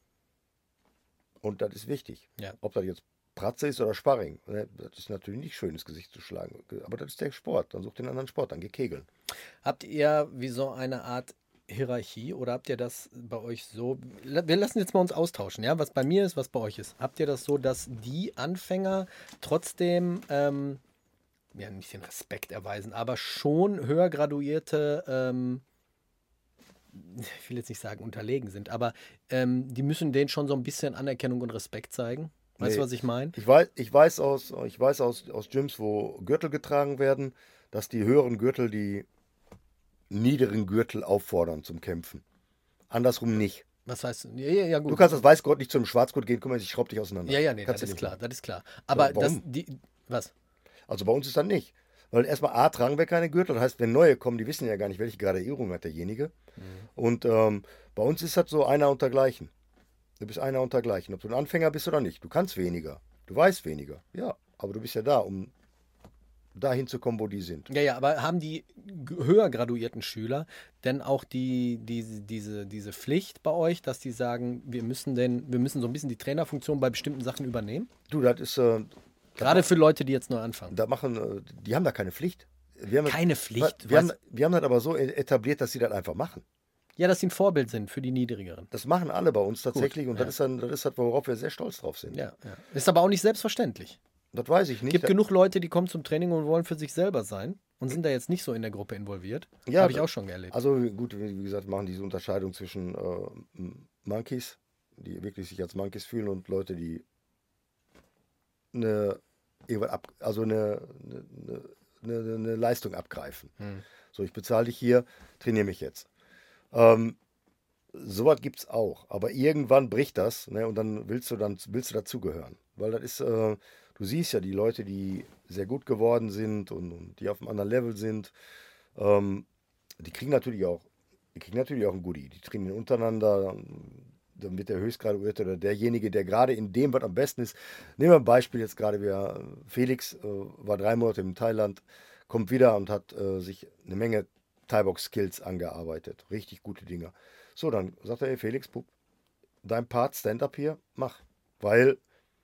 Und das ist wichtig. Ja. Ob das jetzt Pratze ist oder Sparring. Ne? Das ist natürlich nicht schön, ins Gesicht zu schlagen. Aber das ist der Sport. Dann such den anderen Sport, dann geh kegeln. Habt ihr wie so eine Art Hierarchie oder habt ihr das bei euch so? Wir lassen jetzt mal uns austauschen, ja, was bei mir ist, was bei euch ist. Habt ihr das so, dass die Anfänger trotzdem ähm, ja, ein bisschen Respekt erweisen, aber schon höher graduierte, ähm, ich will jetzt nicht sagen unterlegen sind, aber ähm, die müssen denen schon so ein bisschen Anerkennung und Respekt zeigen? Weißt du, Nee. was ich meine? Ich weiß, ich weiß, aus, ich weiß aus, aus Gyms, wo Gürtel getragen werden, dass die höheren Gürtel die niederen Gürtel auffordern zum Kämpfen. Andersrum nicht. Was heißt, ja, ja, ja, gut. Du kannst als Weißgurt nicht zum Schwarzgurt gehen, guck mal, ich schraub dich auseinander. Ja, ja, nee, Kannst das du ist nicht klar, machen. das ist klar. Aber das, warum? die, was? Also bei uns ist das nicht. Weil erstmal A, tragen wir keine Gürtel. Das heißt, wenn neue kommen, die wissen ja gar nicht, welche Graduierung hat derjenige. Mhm. Und ähm, bei uns ist das so einer untergleichen. Du bist einer untergleichen. Ob du ein Anfänger bist oder nicht. Du kannst weniger. Du weißt weniger. Ja, aber du bist ja da, um dahin zu kommen, wo die sind. Ja, ja, aber haben die g- höher graduierten Schüler denn auch die, die, diese, diese Pflicht bei euch, dass die sagen, wir müssen denn, wir müssen so ein bisschen die Trainerfunktion bei bestimmten Sachen übernehmen? Du, das ist, äh, Gerade für Leute, die jetzt neu anfangen. da machen, äh, die haben da keine Pflicht. Wir haben das- Keine Pflicht. Wir haben, was- wir haben das aber so etabliert, dass sie das einfach machen. Ja, dass sie ein Vorbild sind für die Niedrigeren. Das machen alle bei uns tatsächlich und ja. das ist dann, das ist das, worauf wir sehr stolz drauf sind. Ja, ja. Ist aber auch nicht selbstverständlich. Das weiß ich Es nicht. gibt genug Leute, die kommen zum Training und wollen für sich selber sein und sind da jetzt nicht so in der Gruppe involviert. Ja, Habe ich da- auch schon erlebt. Also gut, wie wie gesagt, machen diese Unterscheidung zwischen äh, M- Monkeys, die wirklich sich als Monkeys fühlen und Leute, die eine, irgendwas ab, also eine, eine, eine, eine Leistung abgreifen. Hm. So, ich bezahle dich hier, trainiere mich jetzt. Ähm, sowas gibt es auch, aber irgendwann bricht das, ne, und dann willst du dann willst du dazugehören. Weil das ist, äh, du siehst ja die Leute, die sehr gut geworden sind und, und die auf einem anderen Level sind, ähm, die kriegen natürlich auch, die kriegen natürlich auch ein Goodie. Die trainieren untereinander, dann wird der Höchstgraduierte oder derjenige, der gerade in dem, was am besten ist. Nehmen wir ein Beispiel jetzt gerade, wir, Felix äh, war drei Monate in Thailand, kommt wieder und hat äh, sich eine Menge Thai-Box-Skills angearbeitet. Richtig gute Dinger. So, dann sagt er, hey Felix, Pup, dein Part Stand-up hier, mach. Weil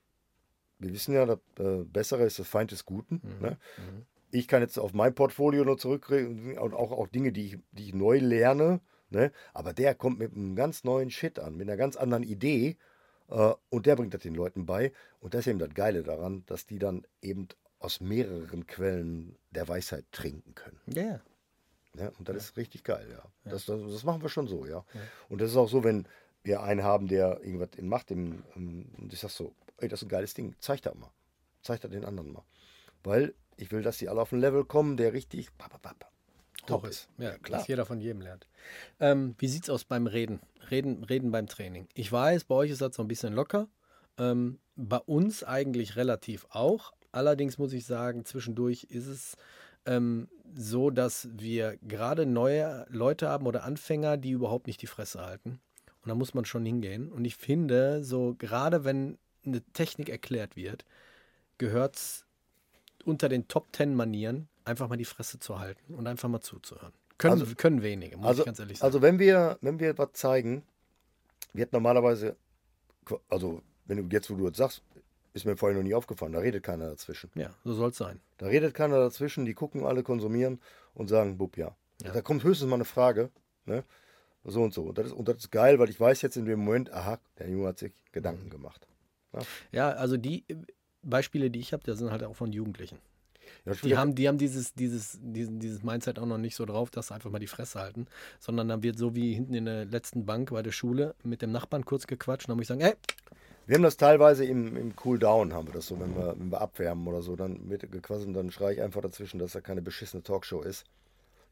wir wissen ja, das äh, Bessere ist das Feind des Guten. Mhm. Ne? Mhm. Ich kann jetzt auf mein Portfolio noch zurückreden und auch, auch Dinge, die ich, die ich neu lerne. Ne? Aber der kommt mit einem ganz neuen Shit an, mit einer ganz anderen Idee. Äh, und der bringt das den Leuten bei. Und das ist eben das Geile daran, dass die dann eben aus mehreren Quellen der Weisheit trinken können. Ja, ja. Ja, und das ist richtig geil, ja. Ja. Das, das, das machen wir schon so, ja. Ja. Und das ist auch so, wenn wir einen haben, der irgendwas in macht, im, im, und ich sag so, ey, das ist ein geiles Ding, zeig das mal. Zeig das den anderen mal. Weil ich will, dass die alle auf ein Level kommen, der richtig pa, pa, pa, pa, top Hoch ist. Ja, klar. dass jeder von jedem lernt. Ähm, wie sieht's aus beim Reden? Reden? Reden beim Training. Ich weiß, bei euch ist das so ein bisschen locker. Ähm, bei uns eigentlich relativ auch. Allerdings muss ich sagen, zwischendurch ist es ähm, so, dass wir gerade neue Leute haben oder Anfänger, die überhaupt nicht die Fresse halten. Und da muss man schon hingehen. Und ich finde, so gerade wenn eine Technik erklärt wird, gehört es unter den Top Ten Manieren, einfach mal die Fresse zu halten und einfach mal zuzuhören. Können, Also- können wenige, muss Also, ich ganz ehrlich sagen. also wenn wir, wenn wir was zeigen, wird normalerweise, also wenn du jetzt, wo du jetzt sagst, ist mir vorher noch nie aufgefallen, da redet keiner dazwischen. Ja, so soll es sein. Da redet keiner dazwischen, die gucken alle, konsumieren und sagen, bub, ja. Ja. Da kommt höchstens mal eine Frage, ne? So und so. Und das, ist, und das ist geil, weil ich weiß jetzt in dem Moment, aha, der Junge hat sich Gedanken gemacht. Ja, also die äh, Beispiele, die ich habe, das sind halt auch von Jugendlichen. Ja, das Die wieder- haben, die haben dieses, dieses, diesen, dieses Mindset auch noch nicht so drauf, dass sie einfach mal die Fresse halten, sondern dann wird so wie hinten in der letzten Bank bei der Schule mit dem Nachbarn kurz gequatscht und dann muss ich sagen, ey, Wir haben das teilweise im, im Cool-Down, haben wir das so, wenn wir, wenn wir abwärmen oder so, dann wird gequasselt und dann schreie ich einfach dazwischen, dass da keine beschissene Talkshow ist.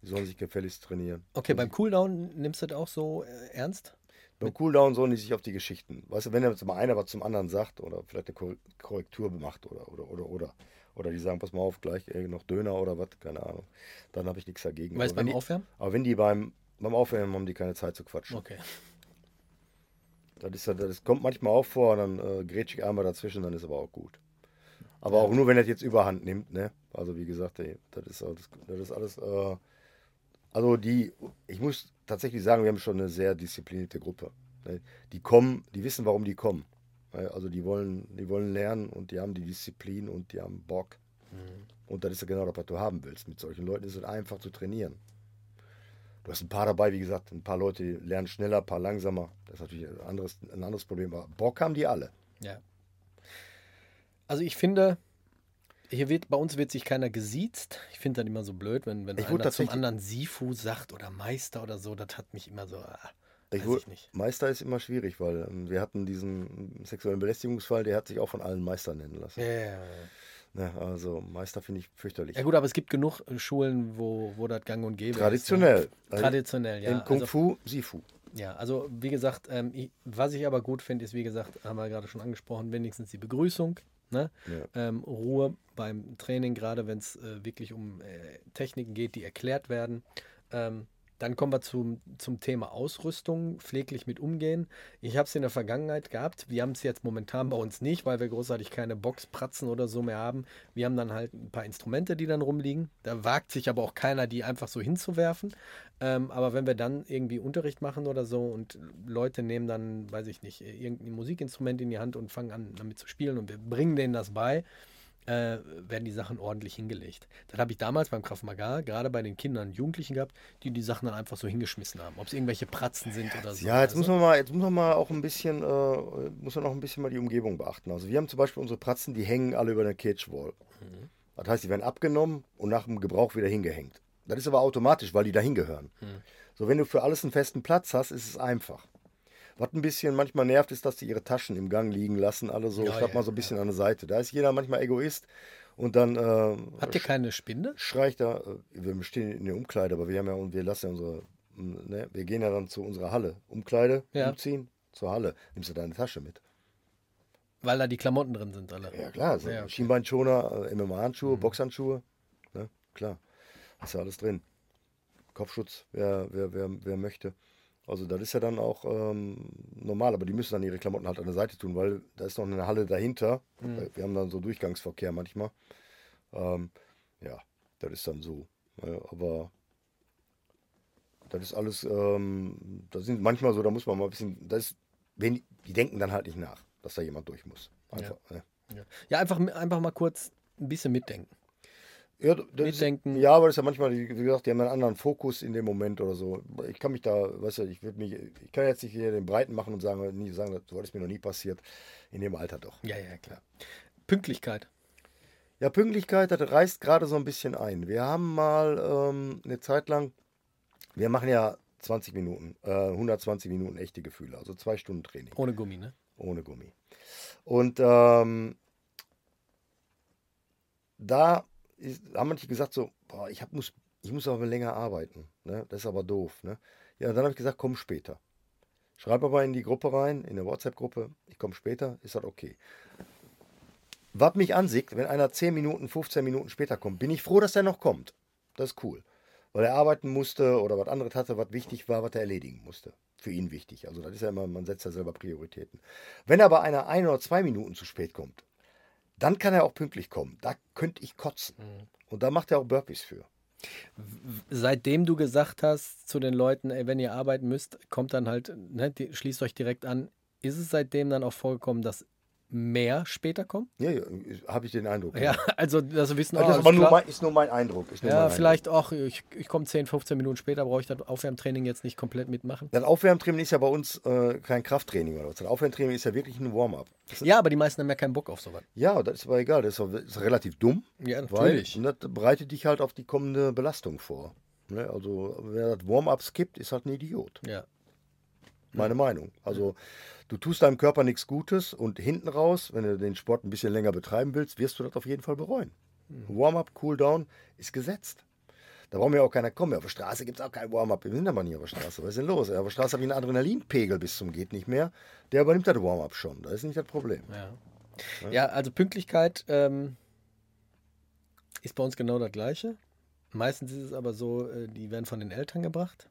Die sollen sich gefälligst trainieren. Okay, beim Cooldown nimmst du das auch so äh, ernst? Beim Cooldown sollen die sich auf die Geschichten. Weißt du, wenn jetzt mal einer was zum anderen sagt oder vielleicht eine Korre- Korrektur macht oder, oder, oder, oder. Oder die sagen, pass mal auf, gleich ey, noch Döner oder was, keine Ahnung. Dann habe ich nichts dagegen. Weißt Aber du, wenn beim die, Aufwärmen? aber wenn die beim, beim Aufwärmen haben die keine Zeit zu quatschen. Okay. Das, ist, ja- das kommt manchmal auch vor, dann äh, grätsch ich einmal dazwischen, dann ist aber auch gut. Aber auch nur, wenn er jetzt Überhand nimmt, ne? Also wie gesagt, ey, das ist, alles- das ist alles, äh, also die, ich muss tatsächlich sagen, wir haben schon eine sehr disziplinierte Gruppe. Ne? Die kommen, die wissen, warum die kommen. Ne? Also die wollen, die wollen lernen und die haben die Disziplin und die haben Bock. Und das ist ja genau das, was du haben willst. Mit solchen Leuten ist es einfach zu trainieren. Du hast ein paar dabei, wie gesagt, ein paar Leute die lernen schneller, ein paar langsamer. Das ist natürlich ein anderes, ein anderes Problem. Aber Bock haben die alle. Ja. Also ich finde, hier wird, bei uns wird sich keiner gesiezt. Ich finde das immer so blöd, wenn, wenn Ich einer wurde zum tatsächlich- anderen Sifu sagt oder Meister oder so. Das hat mich immer so, ah, Ich weiß wohl- ich nicht. Meister ist immer schwierig, weil ähm, wir hatten diesen sexuellen Belästigungsfall, der hat sich auch von allen Meister nennen lassen. Ja, ja, ja. Ne, also Meister finde ich fürchterlich. Ja gut, aber es gibt genug äh, Schulen, wo, wo das gang und gäbe Traditionell. ist. Ne? Traditionell, ja. In Kung Also, Fu, Sifu. ja, also wie gesagt, ähm, ich, was ich aber gut finde, ist, wie gesagt, haben wir gerade schon angesprochen, wenigstens die Begrüßung. Ne? Ja. Ähm, Ruhe beim Training, gerade wenn es äh, wirklich um äh, Techniken geht, die erklärt werden. Ähm, dann kommen wir zum, zum Thema Ausrüstung, pfleglich mit umgehen. Ich habe es in der Vergangenheit gehabt. Wir haben es jetzt momentan bei uns nicht, weil wir großartig keine Boxpratzen oder so mehr haben. Wir haben dann halt ein paar Instrumente, die dann rumliegen. Da wagt sich aber auch keiner, die einfach so hinzuwerfen. Ähm, aber wenn wir dann irgendwie Unterricht machen oder so und Leute nehmen dann, weiß ich nicht, irgendein Musikinstrument in die Hand und fangen an, damit zu spielen und wir bringen denen das bei, äh, werden die Sachen ordentlich hingelegt. Das habe ich damals beim Krav Maga, gerade bei den Kindern und Jugendlichen gehabt, die die Sachen dann einfach so hingeschmissen haben. Ob es irgendwelche Pratzen sind oder so. Ja, jetzt Also, muss man mal, jetzt muss man mal auch ein bisschen, äh, muss man auch ein bisschen mal die Umgebung beachten. Also wir haben zum Beispiel unsere Pratzen, die hängen alle über der Cage Wall. Mhm. Das heißt, die werden abgenommen und nach dem Gebrauch wieder hingehängt. Das ist aber automatisch, weil die da hingehören. Mhm. So, wenn du für alles einen festen Platz hast, ist es einfach. Was ein bisschen manchmal nervt, ist, dass die ihre Taschen im Gang liegen lassen, alle so, Ja, statt ja, mal so ein bisschen an der Seite. Da ist jeder manchmal Egoist und dann äh, Habt ihr keine Spinde? schrei ich da, äh, wir stehen in der Umkleide, aber wir haben ja und wir lassen ja unsere, ne, wir gehen ja dann zu unserer Halle. Umkleide, Ja. umziehen, zur Halle. Nimmst du deine Tasche mit? Weil da die Klamotten drin sind alle. Ja klar, so Ja, okay. Schienbeinschoner, äh, M M A-Handschuhe, Boxhandschuhe, ne, klar. Hast ja alles drin. Kopfschutz, wer, wer, wer, wer möchte. Also das ist ja dann auch ähm, normal, aber die müssen dann ihre Klamotten halt an der Seite tun, weil da ist noch eine Halle dahinter. Mhm. Wir haben dann so Durchgangsverkehr manchmal. Ähm, ja, das ist dann so. Ja, aber das ist alles, ähm, das sind manchmal so, da muss man mal ein bisschen, das ist, wenn, die denken dann halt nicht nach, dass da jemand durch muss. Einfach, ne? Ja, ja einfach, einfach mal kurz ein bisschen mitdenken. Ja, das Mitdenken. Ist, ja, aber das ist ja manchmal, wie gesagt, die haben einen anderen Fokus in dem Moment oder so. Ich kann mich da, weißt du, ich würde mich, ich kann jetzt nicht hier den Breiten machen und sagen, nie sagen, das ist mir noch nie passiert. In dem Alter doch. Ja, ja, klar. Pünktlichkeit. Ja, Pünktlichkeit, das reißt gerade so ein bisschen ein. Wir haben mal ähm, eine Zeit lang, wir machen ja zwanzig Minuten, äh, hundertzwanzig Minuten echte Gefühle, also zwei Stunden Training. Ohne Gummi, ne? Ohne Gummi. Und ähm, da ist, haben manche gesagt so, boah, ich, hab, muss, ich muss aber länger arbeiten. Ne? Das ist aber doof. Ne? Ja, dann habe ich gesagt, komm später. Schreib aber in die Gruppe rein, in der WhatsApp-Gruppe, ich komme später, ist das okay. Was mich ansieht, wenn einer zehn Minuten, fünfzehn Minuten später kommt, bin ich froh, dass er noch kommt. Das ist cool. Weil er arbeiten musste oder was anderes hatte, was wichtig war, was er erledigen musste. Für ihn wichtig. Also das ist ja immer, man setzt ja selber Prioritäten. Wenn aber einer ein oder zwei Minuten zu spät kommt, dann kann er auch pünktlich kommen. Da könnte ich kotzen. Und da macht er auch Burpees für. Seitdem du gesagt hast zu den Leuten, ey, wenn ihr arbeiten müsst, kommt dann halt, ne, die, schließt euch direkt an. Ist es seitdem dann auch vorgekommen, dass mehr später kommen? Ja, ja habe ich den Eindruck. Ja, also dass wir wissen, Also oh, das ist, aber alles nur klar. mein, ist nur mein Eindruck. Ist nur Ja, mein vielleicht auch, ich, ich komme zehn, fünfzehn Minuten später, brauche ich das Aufwärmtraining jetzt nicht komplett mitmachen. Das Aufwärmtraining ist ja bei uns äh, kein Krafttraining oder was. Das Aufwärmtraining ist ja wirklich ein Warm-up. Das- Ja, aber die meisten haben ja keinen Bock auf sowas. Ja, das ist aber egal. Das ist, auch, das ist relativ dumm. Ja, Weil natürlich. das bereitet dich halt auf die kommende Belastung vor. Ne? Also wer das Warm-up skippt, ist halt ein Idiot. Ja. Meine Meinung. Also du tust deinem Körper nichts Gutes und hinten raus, wenn du den Sport ein bisschen länger betreiben willst, wirst du das auf jeden Fall bereuen. Warm-up, Cool-down ist gesetzt. Da braucht mir auch keiner kommen. Auf der Straße gibt es auch kein Warm-up. Wir sind aber nicht auf der Straße. Was ist denn los? Auf der Straße habe ich einen Adrenalinpegel bis zum geht nicht mehr. Der übernimmt das Warm-up schon. Das ist nicht das Problem. Ja, ja also Pünktlichkeit ähm, ist bei uns genau das Gleiche. Meistens ist es aber so, äh, die werden von den Eltern gebracht.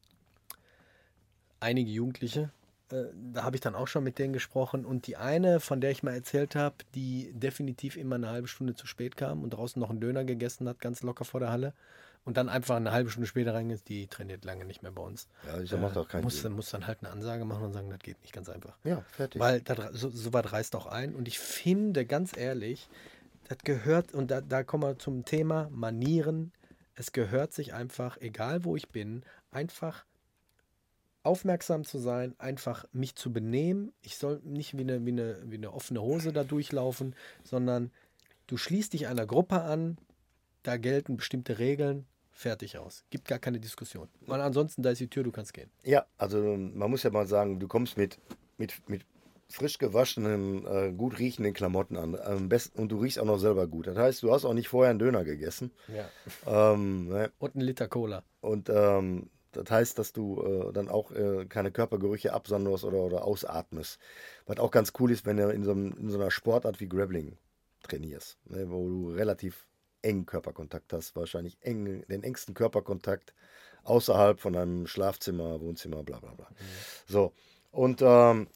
Einige Jugendliche, äh, da habe ich dann auch schon mit denen gesprochen. Und die eine, von der ich mal erzählt habe, die definitiv immer eine halbe Stunde zu spät kam und draußen noch einen Döner gegessen hat, ganz locker vor der Halle. Und dann einfach eine halbe Stunde später reingeht, die trainiert lange nicht mehr bei uns. Ja, das macht auch keinen muss, Sinn. muss dann halt eine Ansage machen und sagen, das geht nicht ganz einfach. Ja, fertig. Weil das, so, so weit reißt auch ein. Und ich finde, ganz ehrlich, das gehört, und da, da kommen wir zum Thema Manieren. Es gehört sich einfach, egal wo ich bin, einfach aufmerksam zu sein, einfach mich zu benehmen. Ich soll nicht wie eine, wie eine, wie eine offene Hose da durchlaufen, sondern du schließt dich einer Gruppe an, da gelten bestimmte Regeln, fertig aus. Gibt gar keine Diskussion. Und ansonsten, da ist die Tür, du kannst gehen. Ja, also man muss ja mal sagen, du kommst mit, mit, mit frisch gewaschenen, äh, gut riechenden Klamotten an. Am besten, und du riechst auch noch selber gut. Das heißt, du hast auch nicht vorher einen Döner gegessen. Ja. Ähm, ne? Und einen Liter Cola. Und ähm, das heißt, dass du äh, dann auch äh, keine Körpergerüche absonderst oder, oder ausatmest. Was auch ganz cool ist, wenn du in so, einem, in so einer Sportart wie Grappling trainierst, ne? Wo du relativ engen Körperkontakt hast. Wahrscheinlich eng, den engsten Körperkontakt außerhalb von einem Schlafzimmer, Wohnzimmer, bla bla bla. Mhm. So, und, ähm,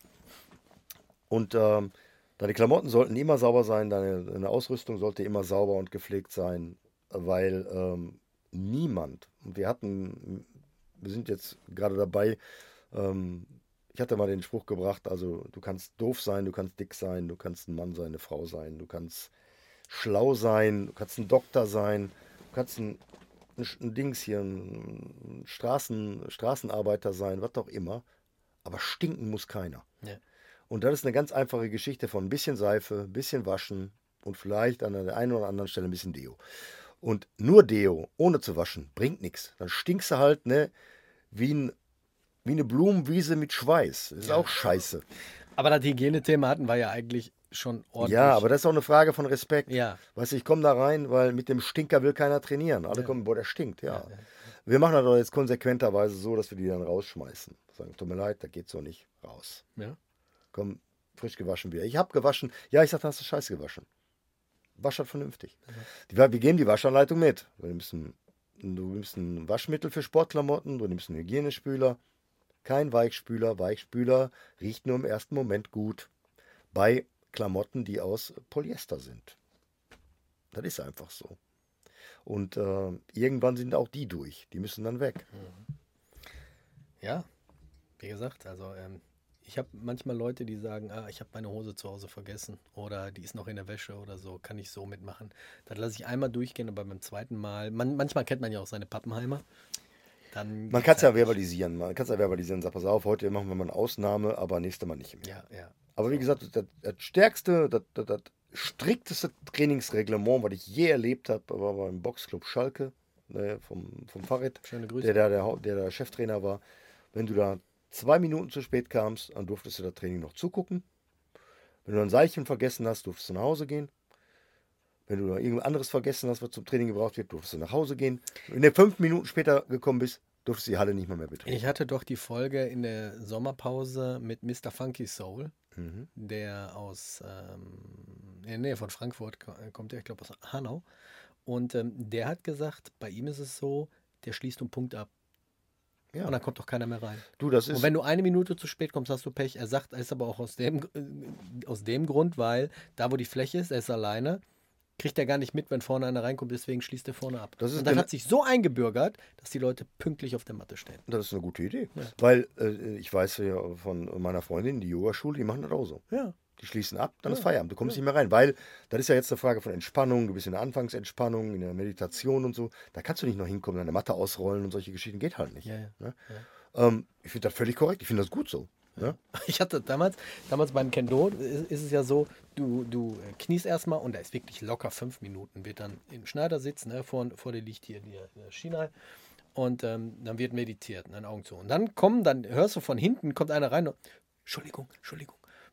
und ähm, deine Klamotten sollten immer sauber sein, deine, deine Ausrüstung sollte immer sauber und gepflegt sein, weil ähm, niemand, und wir hatten, wir sind jetzt gerade dabei, ähm, ich hatte mal den Spruch gebracht, also du kannst doof sein, du kannst dick sein, du kannst ein Mann sein, eine Frau sein, du kannst schlau sein, du kannst ein Doktor sein, du kannst ein, ein, ein Dings hier, ein Straßen, Straßenarbeiter sein, was auch immer, aber stinken muss keiner. Ja. Und das ist eine ganz einfache Geschichte von ein bisschen Seife, ein bisschen waschen und vielleicht an der einen oder anderen Stelle ein bisschen Deo. Und nur Deo, ohne zu waschen, bringt nichts. Dann stinkst du halt, ne, wie, ein, wie eine Blumenwiese mit Schweiß. Das ist Ja. auch scheiße. Aber das Hygienethema hatten wir ja eigentlich schon ordentlich. Ja, aber das ist auch eine Frage von Respekt. Ja. Weißt du, ich komme da rein, weil mit dem Stinker will keiner trainieren. Alle Ja. kommen, boah, der stinkt, ja. Ja, ja. Wir machen das doch jetzt konsequenterweise so, dass wir die dann rausschmeißen. Sagen, tut mir leid, da geht so nicht raus. Ja. Komm, frisch gewaschen wieder. Ich habe gewaschen. Ja, ich sag, dann hast du scheiße gewaschen. Wasch halt vernünftig. Mhm. Die, wir geben die Waschanleitung mit. Du nimmst, ein, du nimmst ein Waschmittel für Sportklamotten, du nimmst einen Hygienespüler. Kein Weichspüler. Weichspüler riecht nur im ersten Moment gut. Bei Klamotten, die aus Polyester sind. Das ist einfach so. Und äh, irgendwann sind auch die durch. Die müssen dann weg. Ja, wie gesagt, also ähm, ich habe manchmal Leute, die sagen, ah, ich habe meine Hose zu Hause vergessen oder die ist noch in der Wäsche oder so, kann ich so mitmachen. Dann lasse ich einmal durchgehen, aber beim zweiten Mal, man, manchmal kennt man ja auch seine Pappenheimer. Dann Man kann es ja verbalisieren. Man kann es ja verbalisieren. Sag, pass auf, heute machen wir mal eine Ausnahme, aber nächste Mal nicht mehr. Ja, ja. Aber wie gesagt, das, das stärkste, das, das, das strikteste Trainingsreglement, was ich je erlebt habe, war beim Boxclub Schalke, ne, vom, vom Farid, Schöne Grüße. der da der, Hau- der, der Cheftrainer war. Wenn du da zwei Minuten zu spät kamst, dann durftest du das Training noch zugucken. Wenn du ein Seilchen vergessen hast, durftest du nach Hause gehen. Wenn du noch irgendwas anderes vergessen hast, was zum Training gebraucht wird, durftest du nach Hause gehen. Wenn du fünf Minuten später gekommen bist, durftest du die Halle nicht mehr, mehr betreten. Ich hatte doch die Folge in der Sommerpause mit Mister Funky Soul, Mhm. der aus ähm, in der Nähe von Frankfurt ko- kommt, der, ich glaube aus Hanau. Und ähm, der hat gesagt, bei ihm ist es so, der schließt um Punkt ab. Ja. Und dann kommt doch keiner mehr rein. Du, das ist. Und wenn du eine Minute zu spät kommst, hast du Pech. Er sagt, er ist aber auch aus dem, äh, aus dem Grund, weil da, wo die Fläche ist, er ist alleine, kriegt er gar nicht mit, wenn vorne einer reinkommt, deswegen schließt er vorne ab. Das ist und das gen- hat sich so eingebürgert, dass die Leute pünktlich auf der Matte stehen. Das ist eine gute Idee. Ja. Weil äh, ich weiß ja von meiner Freundin, die Yogaschule, die machen das auch so. Ja. Die schließen ab, dann Ja. ist Feierabend. Du kommst Ja. nicht mehr rein. Weil das ist ja jetzt eine Frage von Entspannung. Du bist in der Anfangsentspannung, in der Meditation und so. Da kannst du nicht noch hinkommen, deine Matte ausrollen und solche Geschichten. Geht halt nicht. Ja, ja. Ne? Ähm, ich finde das völlig korrekt. Ich finde das gut so. Ne? Ich hatte damals, damals beim Kendo ist, ist es ja so, du, du kniest erstmal und da ist wirklich locker fünf Minuten, wird dann im Schneidersitz, ne, vor, vor dir liegt hier die, die Schiene und ähm, dann wird meditiert, ne, Augen zu. Und dann kommen, dann hörst du von hinten, kommt einer rein und, Entschuldigung, Entschuldigung,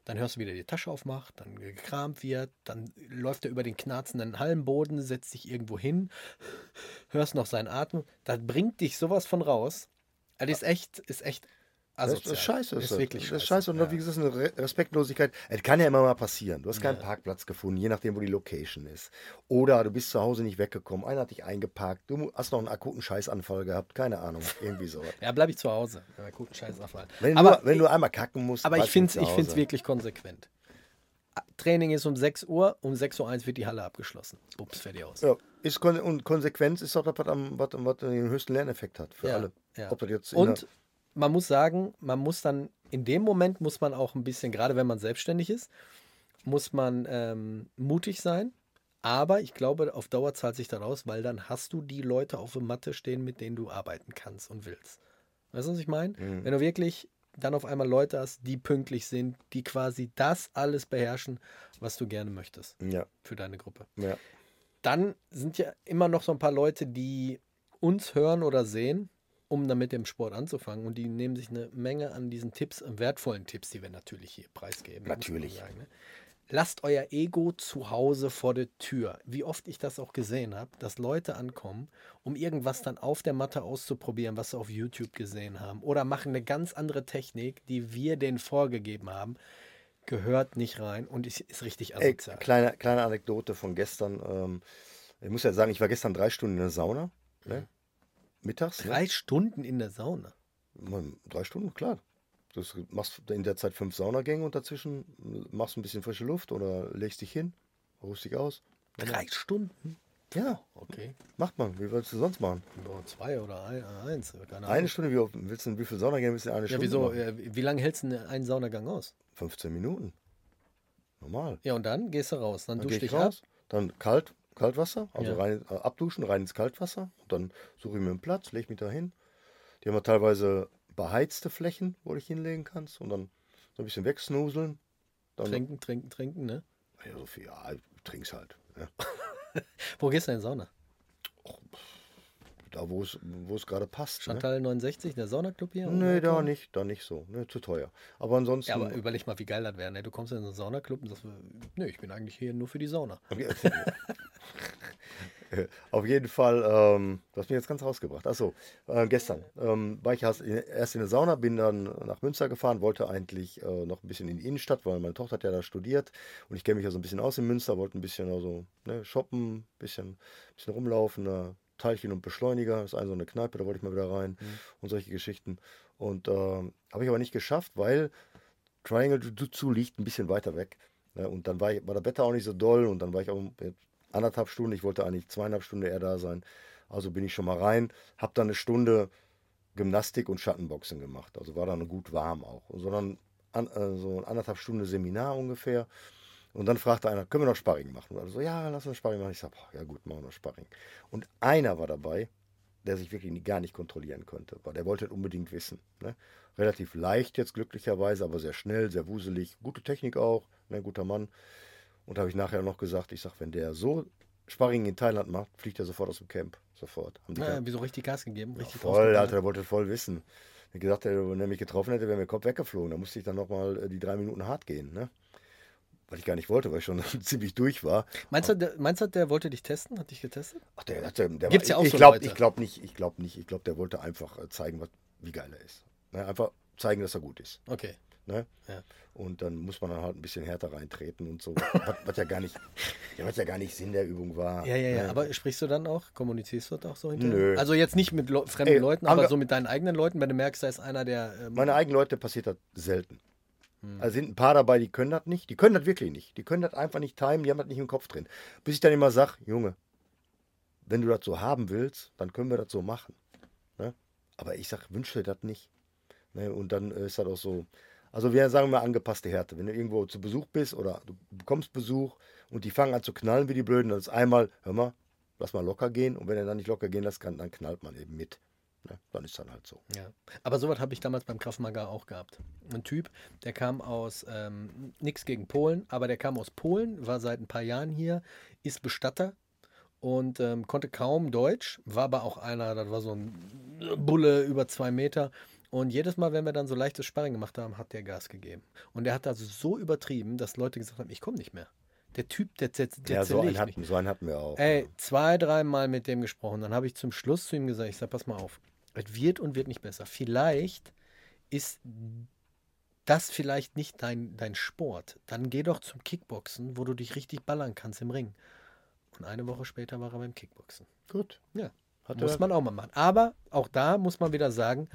Dann hörst du wieder die Tasche aufmacht, dann gekramt wird, dann läuft er über den knarzenden Hallenboden, setzt sich irgendwo hin, hörst noch seinen Atem. Das bringt dich sowas von raus. Das ist echt, ist echt Das asozial. ist scheiße. Ist das. wirklich das scheiße. ist scheiße. Und ja. wie gesagt, eine Re- Respektlosigkeit. Es kann ja immer mal passieren. Du hast keinen Ja. Parkplatz gefunden, je nachdem, wo die Location ist. Oder du bist zu Hause nicht weggekommen. Einer hat dich eingeparkt. Du mu- hast noch einen akuten Scheißanfall gehabt. Keine Ahnung. Irgendwie so. Ja, bleibe ich zu Hause. Ja, guten Scheiß Abfall. Wenn, aber du, wenn du einmal kacken musst, aber ich bleibst du finde es zu ich find's Hause. wirklich konsequent. Training ist um sechs Uhr, um sechs Uhr eins wird die Halle abgeschlossen. Bups, fertig aus. Ja, ist kon und Konsequenz ist doch das, was, am, was, was den höchsten Lerneffekt hat für Ja, alle. ja. Ob das jetzt in Und man muss sagen, man muss dann, in dem Moment muss man auch ein bisschen, gerade wenn man selbstständig ist, muss man ähm, mutig sein. Aber ich glaube, auf Dauer zahlt sich das aus, weil dann hast du die Leute auf der Matte stehen, mit denen du arbeiten kannst und willst. Weißt du, was ich meine? Mhm. Wenn du wirklich dann auf einmal Leute hast, die pünktlich sind, die quasi das alles beherrschen, was du gerne möchtest der, ja, für deine Gruppe. ja. Dann sind ja immer noch so ein paar Leute, die uns hören oder sehen, um dann mit dem Sport anzufangen. Und die nehmen sich eine Menge an diesen Tipps, wertvollen Tipps, die wir natürlich hier preisgeben. muss man Natürlich. sagen, ne? Lasst euer Ego zu Hause vor der Tür. Wie oft ich das auch gesehen habe, dass Leute ankommen, um irgendwas dann auf der Matte auszuprobieren, was sie auf YouTube gesehen haben. Oder machen eine ganz andere Technik, die wir denen vorgegeben haben. Gehört nicht rein und ist, ist richtig Ey, asozial. kleine, kleine Anekdote von gestern. Ähm, ich muss ja sagen, ich war gestern drei Stunden in der Sauna. Ne? Mittags. Ne? Drei Stunden in der Sauna. Man, Drei Stunden, klar. Du machst in der Zeit fünf Saunagänge und dazwischen machst du ein bisschen frische Luft oder legst dich hin, ruhst dich aus. Drei Stunden? Ja, Okay. macht man. Wie willst du sonst machen? Nur zwei oder ein, eins. Keine Ahnung. Eine Stunde, wie, oft- willst du, wie viel Saunagänge willst du in eine Ja, Stunde wieso? machen? äh, Wie lange hältst du denn einen Saunagang aus? fünfzehn Minuten. Normal. Ja, und dann gehst du raus. Dann Dann duschst gehe ich dich ab. raus, dann kalt, Kaltwasser, also Ja. rein, äh, abduschen, rein ins Kaltwasser. Und dann suche ich mir einen Platz, lege mich da hin. Die haben ja teilweise beheizte Flächen, wo du dich hinlegen kannst. Und dann so ein bisschen wegsnuseln. Dann, Trinken, trinken, trinken, ne? Ja, so viel, ja, trink's halt. Ne? Wo gehst du in die Sauna? Da, wo es wo es gerade passt. Ne? Chantal neunundsechzig, der Saunaclub hier? um die Nee, da Ecke? nicht, da nicht so. Ne, zu teuer. Aber ansonsten. Ja, aber überleg mal, wie geil das wäre. Ne? Du kommst in so einen Saunaclub und sagst, nee, ich bin eigentlich hier nur für die Sauna. Auf jeden Fall, ähm, du hast mich jetzt ganz rausgebracht. Achso, äh, gestern ähm, war ich erst erst in der Sauna, bin dann nach Münster gefahren, wollte eigentlich äh, noch ein bisschen in die Innenstadt, weil meine Tochter hat ja da studiert und ich kenne mich ja so ein bisschen aus in Münster, wollte ein bisschen also, ne, shoppen, ein bisschen, bisschen rumlaufen, äh, Teilchen und Beschleuniger, das ist eine so eine Kneipe, da wollte ich mal wieder rein und solche Geschichten. Und ähm, habe ich aber nicht geschafft, weil Triangle Jiu-Jitsu liegt ein bisschen weiter weg. Ne? Und dann war, ich, war das Wetter auch nicht so doll und dann war ich auch jetzt anderthalb Stunden, ich wollte eigentlich zweieinhalb Stunden eher da sein. Also bin ich schon mal rein, habe dann eine Stunde Gymnastik und Schattenboxen gemacht. Also war dann gut warm auch. Und so dann an, äh, so ein anderthalb Stunden Seminar ungefähr. Und dann fragte einer, können wir noch Sparring machen? Und alle so, ja, lass uns Sparring machen. Ich sage, ja gut, machen wir noch Sparring. Und einer war dabei, der sich wirklich gar nicht kontrollieren konnte, weil der wollte unbedingt wissen. Ne? Relativ leicht jetzt glücklicherweise, aber sehr schnell, sehr wuselig. Gute Technik auch, ne, guter Mann. Und da habe ich nachher noch gesagt, ich sage, wenn der so Sparring in Thailand macht, fliegt er sofort aus dem Camp. Sofort. Haben die Na, gar- wieso richtig Gas gegeben? Richtig voll, draufgegangen? Alter, der wollte voll wissen. Wenn gesagt hätte, wenn er mich getroffen hätte, wäre mir Kopf weggeflogen. Da musste ich dann nochmal die drei Minuten hart gehen. Ne? Weil ich gar nicht wollte, weil ich schon ziemlich durch war. Meinst du, der, meinst du, der wollte dich testen? Hat dich getestet? Ach, der, der, der Gibt's ja auch ich so glaub, Leute. Ich glaube nicht, ich glaube nicht. Ich glaube, der wollte einfach äh, zeigen, was, wie geil er ist. Ne? Einfach zeigen, dass er gut ist. Okay. Ne? Ja. Und dann muss man dann halt ein bisschen härter reintreten und so. was, was, ja gar nicht, ja, was ja gar nicht Sinn der Übung war. Ja, ja, ja. Ne? Aber sprichst du dann auch, kommunizierst du das auch so hinterher? Nö. Also jetzt nicht mit Leu- fremden Ey, Leuten, haben aber wir- so mit deinen eigenen Leuten, wenn du merkst, da ist einer, der. Ähm, Meine eigenen Leute passiert das selten. Hm. Also sind ein paar dabei, die können das nicht. Die können das wirklich nicht. Die können das einfach nicht timen, die haben das nicht im Kopf drin. Bis ich dann immer sage, Junge, wenn du das so haben willst, dann können wir das so machen. Ne? Aber ich sage, wünsche dir das nicht. Ne? Und dann äh, ist das auch so. Also wir sagen mal angepasste Härte. Wenn du irgendwo zu Besuch bist oder du bekommst Besuch und die fangen an zu knallen wie die Blöden, dann ist einmal, hör mal, lass mal locker gehen. Und wenn er dann nicht locker gehen lässt, kann, dann knallt man eben mit. Ne? Dann ist dann halt so. Ja, aber sowas habe ich damals beim Krav Maga auch gehabt. Ein Typ, der kam aus, ähm, nichts gegen Polen, aber der kam aus Polen, war seit ein paar Jahren hier, ist Bestatter und ähm, konnte kaum Deutsch, war aber auch einer, das war so ein Bulle über zwei Meter Und jedes Mal, wenn wir dann so leichtes Sparring gemacht haben, hat der Gas gegeben. Und er hat also so übertrieben, dass Leute gesagt haben, ich komme nicht mehr. Der Typ, der, der, der Ja, so einen, zerlegt mich. hatten, so einen hatten wir auch. Ey, zwei, dreimal mit dem gesprochen. Dann habe ich zum Schluss zu ihm gesagt, ich sage, pass mal auf, es wird und wird nicht besser. Vielleicht ist das vielleicht nicht dein, dein Sport. Dann geh doch zum Kickboxen, wo du dich richtig ballern kannst im Ring. Und eine Woche später war er beim Kickboxen. Gut. Ja, Hat muss er- man auch mal machen. Aber auch da muss man wieder sagen,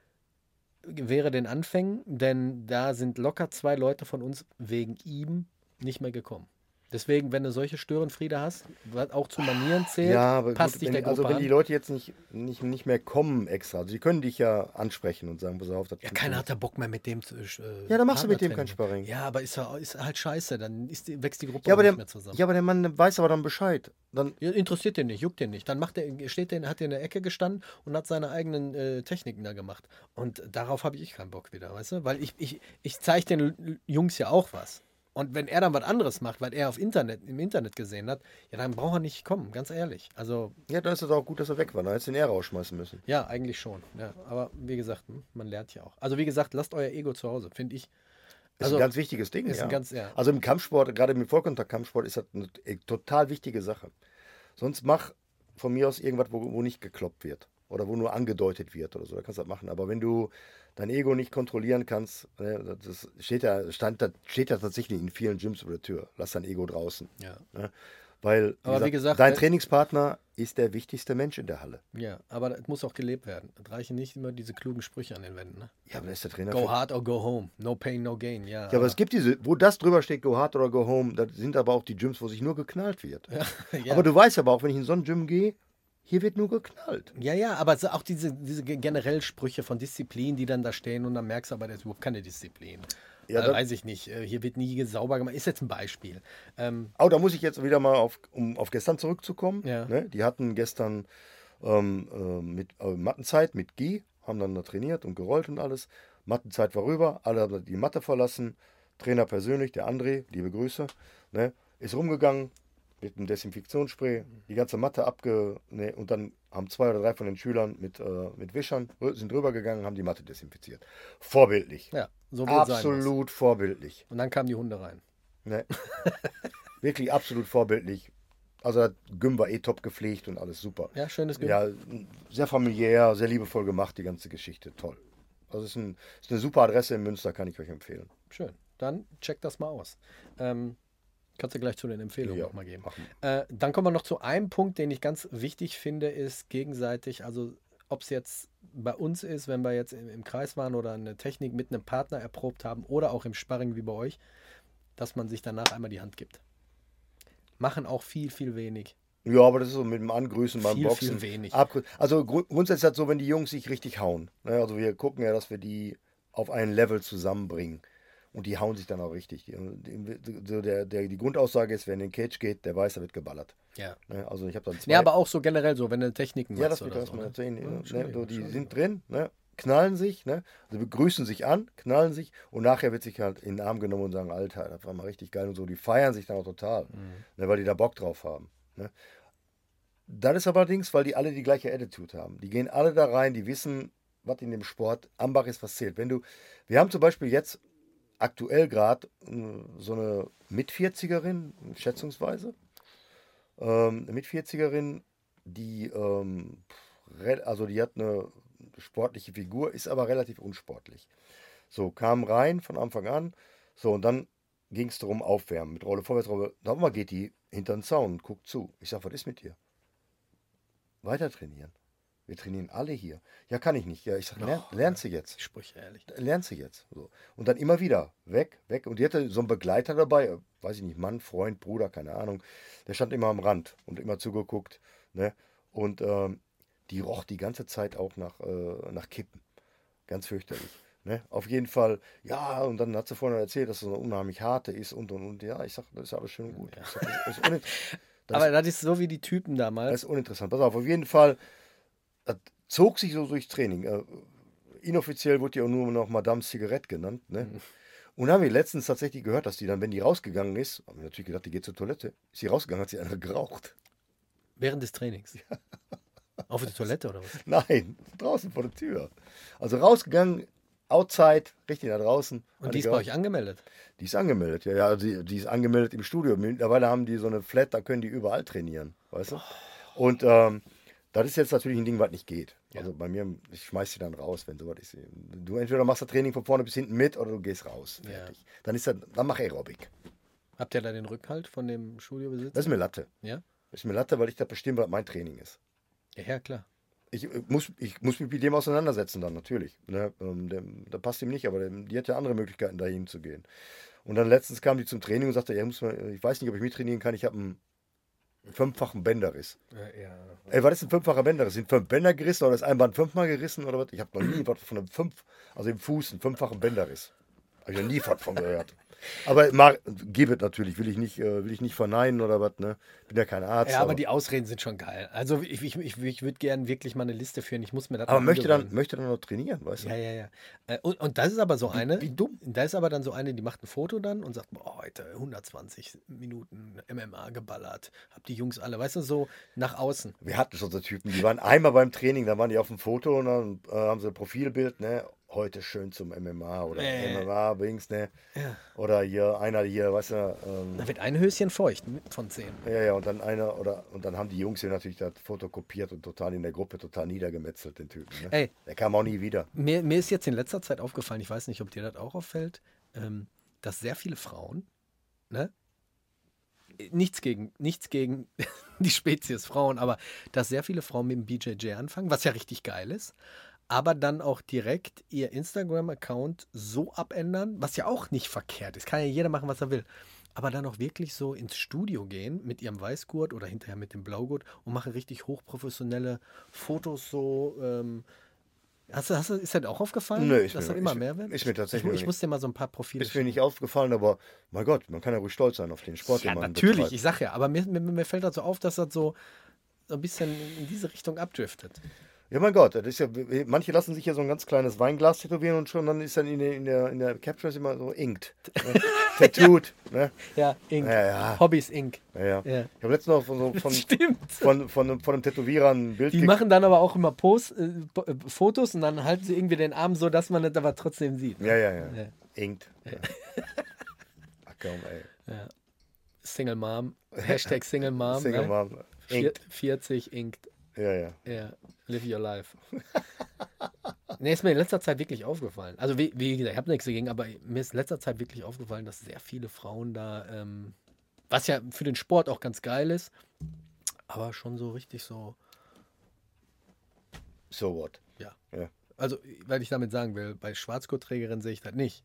wäre den Anfängen, denn da sind locker zwei Leute von uns wegen ihm nicht mehr gekommen. Deswegen, wenn du solche Störenfriede hast, was auch zu Manieren zählt, Ja, aber passt gut, dich wenn, der Gruppe also wenn an. die Leute jetzt nicht, nicht, nicht mehr kommen extra, also die können dich ja ansprechen und sagen, pass auf, das Ja, keiner hat da Bock mehr mit dem zu. Äh, Ja, dann machst du mit dem Partnertraining. kein Sparring. Ja, aber ist, ja- ist halt scheiße, dann ist die, wächst die Gruppe Ja, auch aber nicht der, mehr zusammen. ja, aber der Mann weiß aber dann Bescheid. Dann, Ja, interessiert den nicht, juckt den nicht. Dann macht der, steht der, hat der in der Ecke gestanden und hat seine eigenen äh, Techniken da gemacht. Und darauf habe ich keinen Bock wieder, weißt du? Weil ich, ich, ich zeige den Jungs ja auch was. Und wenn er dann was anderes macht, weil er auf Internet, im Internet gesehen hat, ja, dann braucht er nicht kommen, ganz ehrlich. Also, ja, dann ist es auch gut, dass er weg war. Dann hättest du den eher rausschmeißen müssen. ja, eigentlich schon. Ja. Aber wie gesagt, hm, man lernt ja auch. Also, wie gesagt, lasst euer Ego zu Hause, finde ich. Ist Also, ein ganz wichtiges Ding, ist ja. ein ganz, ja. Also im Kampfsport, gerade im Vollkontakt-Kampfsport, ist das eine äh, total wichtige Sache. Sonst mach von mir aus irgendwas, wo, wo nicht gekloppt wird. Oder wo nur angedeutet wird oder so. Da kannst du das machen. Aber wenn du dein Ego nicht kontrollieren kannst, ne, das steht ja, stand, das steht ja tatsächlich in vielen Gyms über der Tür. Lass dein Ego draußen. Ja. Ne? Weil, wie Aber wie gesagt, gesagt, dein wenn- Trainingspartner ist der wichtigste Mensch in der Halle. Ja, aber es muss auch gelebt werden. Es reichen nicht immer diese klugen Sprüche an den Wänden. Ne? Ja, aber der ist der Trainer. Go für- hard or go home. No pain, no gain. Ja, Ja, aber es gibt diese, wo das drüber steht, go hard oder go home, das sind aber auch die Gyms, wo sich nur geknallt wird. ja. Aber du weißt aber auch, wenn ich in so ein Gym gehe, hier wird nur geknallt. ja, ja, aber so auch diese, diese ge- generell Sprüche von Disziplin, die dann da stehen und dann merkst du aber, das ist überhaupt keine Disziplin. Ja, äh, das- weiß ich nicht. Äh, Hier wird nie sauber gemacht. Ist jetzt ein Beispiel. Ähm, Oh, da muss ich jetzt wieder mal auf, um auf gestern zurückzukommen. Ja. Ne? Die hatten gestern ähm, äh, mit äh, Mattenzeit mit Guy, haben dann da trainiert und gerollt und alles. Mattenzeit war rüber, alle haben die Matte verlassen. Trainer persönlich, der André, liebe Grüße, ne? Ist rumgegangen mit einem Desinfektionsspray, die ganze Matte abge... Ne? Und dann haben zwei oder drei von den Schülern mit, äh, mit Wischern, rü- sind rübergegangen, haben die Matte desinfiziert. Vorbildlich. ja, so wie es sein muss. Absolut vorbildlich. Und dann kamen die Hunde rein. Ne? Wirklich absolut vorbildlich. Also das Gym war eh top gepflegt und alles super. Ja, schönes Gym. Ja, sehr familiär, sehr liebevoll gemacht, die ganze Geschichte. Toll. Also es ist, ein, ist eine super Adresse in Münster, kann ich euch empfehlen. Schön. Dann check das mal aus. Ähm, kannst du gleich zu den Empfehlungen Ja, nochmal geben. machen Äh, dann kommen wir noch zu einem Punkt, den ich ganz wichtig finde, ist gegenseitig, also ob es jetzt bei uns ist, wenn wir jetzt im, im Kreis waren oder eine Technik mit einem Partner erprobt haben oder auch im Sparring wie bei euch, dass man sich danach einmal die Hand gibt. Machen auch viel, viel wenig. Ja, aber das ist so mit dem Angrüßen beim Viel, Boxen. viel wenig. Abgrü- Also grund grundsätzlich ist das so, wenn die Jungs sich richtig hauen. Ne? Also wir gucken ja, dass wir die auf ein Level zusammenbringen. Und die hauen sich dann auch richtig. Die, die, so der, der, die Grundaussage ist, wer in den Cage geht, der weiß, da wird geballert. Ja. Ne? Also ich habe dann zwei. Ja, aber auch so generell so, wenn du Techniken Ja, machst das wird oder das so. mal Ne? erzählen. Ja, ne? Entschuldigung, So, die Entschuldigung. sind drin, ne? Knallen sich, ne? Also begrüßen sich an, knallen sich und nachher wird sich halt in den Arm genommen und sagen, Alter, das war mal richtig geil und so. Die feiern sich dann auch total, Mhm. ne? Weil die da Bock drauf haben. Ne? Das ist allerdings, weil die alle die gleiche Attitude haben. Die gehen alle da rein, die wissen, was in dem Sport Ambach ist, was zählt. Wenn du, wir haben zum Beispiel jetzt aktuell gerade so eine Mit-vierzigerin, schätzungsweise, ähm, eine Mit-vierzigerin, die, ähm, re- also die hat eine sportliche Figur, ist aber relativ unsportlich. So, kam rein von Anfang an, so, und dann ging es darum, aufwärmen, mit Rolle vorwärts, Rolle, dann mal geht die hinter den Zaun und guckt zu. Ich sag, was ist mit dir? Weiter trainieren. Wir trainieren alle hier. Ja, kann ich nicht. Ja, ich sag, lern, Oh, lernst du jetzt. Die Sprüche, ehrlich. Lernst du jetzt. So. Und dann immer wieder weg, weg. Und die hatte so einen Begleiter dabei, äh, weiß ich nicht, Mann, Freund, Bruder, keine Ahnung. Der stand immer am Rand und immer zugeguckt. Ne? Und ähm, die roch die ganze Zeit auch nach, äh, nach Kippen. Ganz fürchterlich. Ne? Auf jeden Fall, ja, und dann hat sie vorhin erzählt, dass es so eine unheimlich harte ist und und und. Ja, ich sag, das ist alles schön und gut. Ich sag, das, ist unin- das, Aber das ist so wie die Typen das damals. ist uninteressant. Pass auf, auf jeden Fall, das zog sich so durchs Training. Äh, inoffiziell wurde die auch nur noch Madame Zigarette genannt. Ne? Mhm. Und haben wir letztens tatsächlich gehört, dass die dann, wenn die rausgegangen ist, haben wir natürlich gedacht, die geht zur Toilette, ist sie rausgegangen, hat sie einer geraucht. Während des Trainings. Auf die Toilette oder was? Nein, draußen vor der Tür. Also rausgegangen, outside, richtig nach draußen. Und die ist bei euch angemeldet? Die ist angemeldet, ja, ja, also die, die ist angemeldet im Studio. Mittlerweile haben die so eine Flat, da können die überall trainieren, weißt du? Und ähm, das ist jetzt natürlich ein Ding, was nicht geht. Ja. Also bei mir, ich schmeiß die dann raus, wenn sowas ist. Du entweder machst das Training von vorne bis hinten mit oder du gehst raus. Ja. Fertig. Dann ist das, dann mach Aerobic. Habt ihr da den Rückhalt von dem Studiobesitzer? Das ist mir Latte. Ja? Das ist mir Latte, weil ich da bestimme, was mein Training ist. Ja, ja, klar. Ich äh, muss, ich muss mich mit dem auseinandersetzen dann, natürlich. Ne? Ähm, der, da passt ihm nicht, aber der, die hat ja andere Möglichkeiten, dahin zu gehen. Und dann letztens kam die zum Training und sagte, ja, muss mal, ich weiß nicht, ob ich mittrainieren kann, ich habe einen fünffachen Bänderriss. Ja, ja. Ey, was ist ein fünffacher Bänderriss? Sind fünf Bänder gerissen oder ist ein Band fünfmal gerissen oder was? Ich habe noch nie was von einem fünf, also im Fuß, einen fünffachen Bänderriss. Habe ich noch nie was von gehört. Aber mag, gib es natürlich, will ich nicht, äh, will ich nicht verneinen oder was, ne? Bin ja kein Arzt. Ja, aber die Ausreden sind schon geil. Also ich, ich, ich, ich würde gerne wirklich mal eine Liste führen. Ich muss mir das aber mal möchte dann, angewöhnen. möchte dann noch trainieren, weißt du? Ja, ja, ja. Äh, Und, und das ist aber so eine. wie dumm. Da ist aber dann so eine, die macht ein Foto dann und sagt, boah, heute hundertzwanzig Minuten M M A geballert. Hab die Jungs alle, weißt du, so nach außen. Wir hatten schon so Typen, die waren einmal beim Training, da waren die auf dem Foto und dann äh, haben sie ein Profilbild, ne? Heute schön zum M M A oder Äh. M M A-Wings, ne? Ja. Oder hier, einer hier, weißt du, ähm, Da wird ein Höschen feucht von zehn. ja, ja, und dann einer, oder, und dann haben die Jungs hier natürlich das Foto kopiert und total in der Gruppe total niedergemetzelt, den Typen, ne? Ey, Der kam auch nie wieder. mir, mir ist jetzt in letzter Zeit aufgefallen, ich weiß nicht, ob dir das auch auffällt, ähm, dass sehr viele Frauen, ne? Nichts gegen, nichts gegen die Spezies Frauen, aber dass sehr viele Frauen mit dem B J J anfangen, was ja richtig geil ist, aber dann auch direkt ihr Instagram-Account so abändern, was ja auch nicht verkehrt ist. Kann ja jeder machen, was er will. Aber dann auch wirklich so ins Studio gehen mit ihrem Weißgurt oder hinterher mit dem Blaugurt und machen richtig hochprofessionelle Fotos so. Ähm, hast du, hast du, ist das auch aufgefallen? Nö, ist dass mir- das immer ist- mehr wird? ist mir tatsächlich Ich, ich nicht. muss dir mal so ein paar Profile Ist mir nicht aufgefallen, aber mein Gott, man kann ja ruhig stolz sein auf den Sport, Ja, den man natürlich, betreibt. ich sag ja, aber mir, mir, mir fällt das so auf, dass das so, so ein bisschen in diese Richtung abdriftet. Ja, mein Gott, das ist ja, manche lassen sich ja so ein ganz kleines Weinglas tätowieren und schon dann ist dann in der, in der, in der Capture immer so inkt. Ne? Tattooed. Ne? Ja, Ink. Ja, ja. Hobbys Ink. Ja, ja. Ja. Ich habe letztens noch von, so, von, Stimmt. von, von, einem- von einem Tätowierer ein Bild Die ge- machen dann aber auch immer Post, äh, Po- äh, Fotos und dann halten sie irgendwie den Arm so, dass man das aber trotzdem sieht. Ja, ja, ja. Ja. Inkt. Ja. Ach komm, ey. Single Mom. Hashtag Single Mom. Single ne? Mom. Vier, Inkt. vierzig Inked. Ja, ja. Ja, live your life. Nee, ist mir in letzter Zeit wirklich aufgefallen. Also wie, wie gesagt, ich habe nichts dagegen, aber mir ist in letzter Zeit wirklich aufgefallen, dass sehr viele Frauen da, ähm, was ja für den Sport auch ganz geil ist, aber schon so richtig so, So what? ja. Ja. Also, weil ich damit sagen will, bei Schwarzgurtträgerinnen sehe ich das nicht.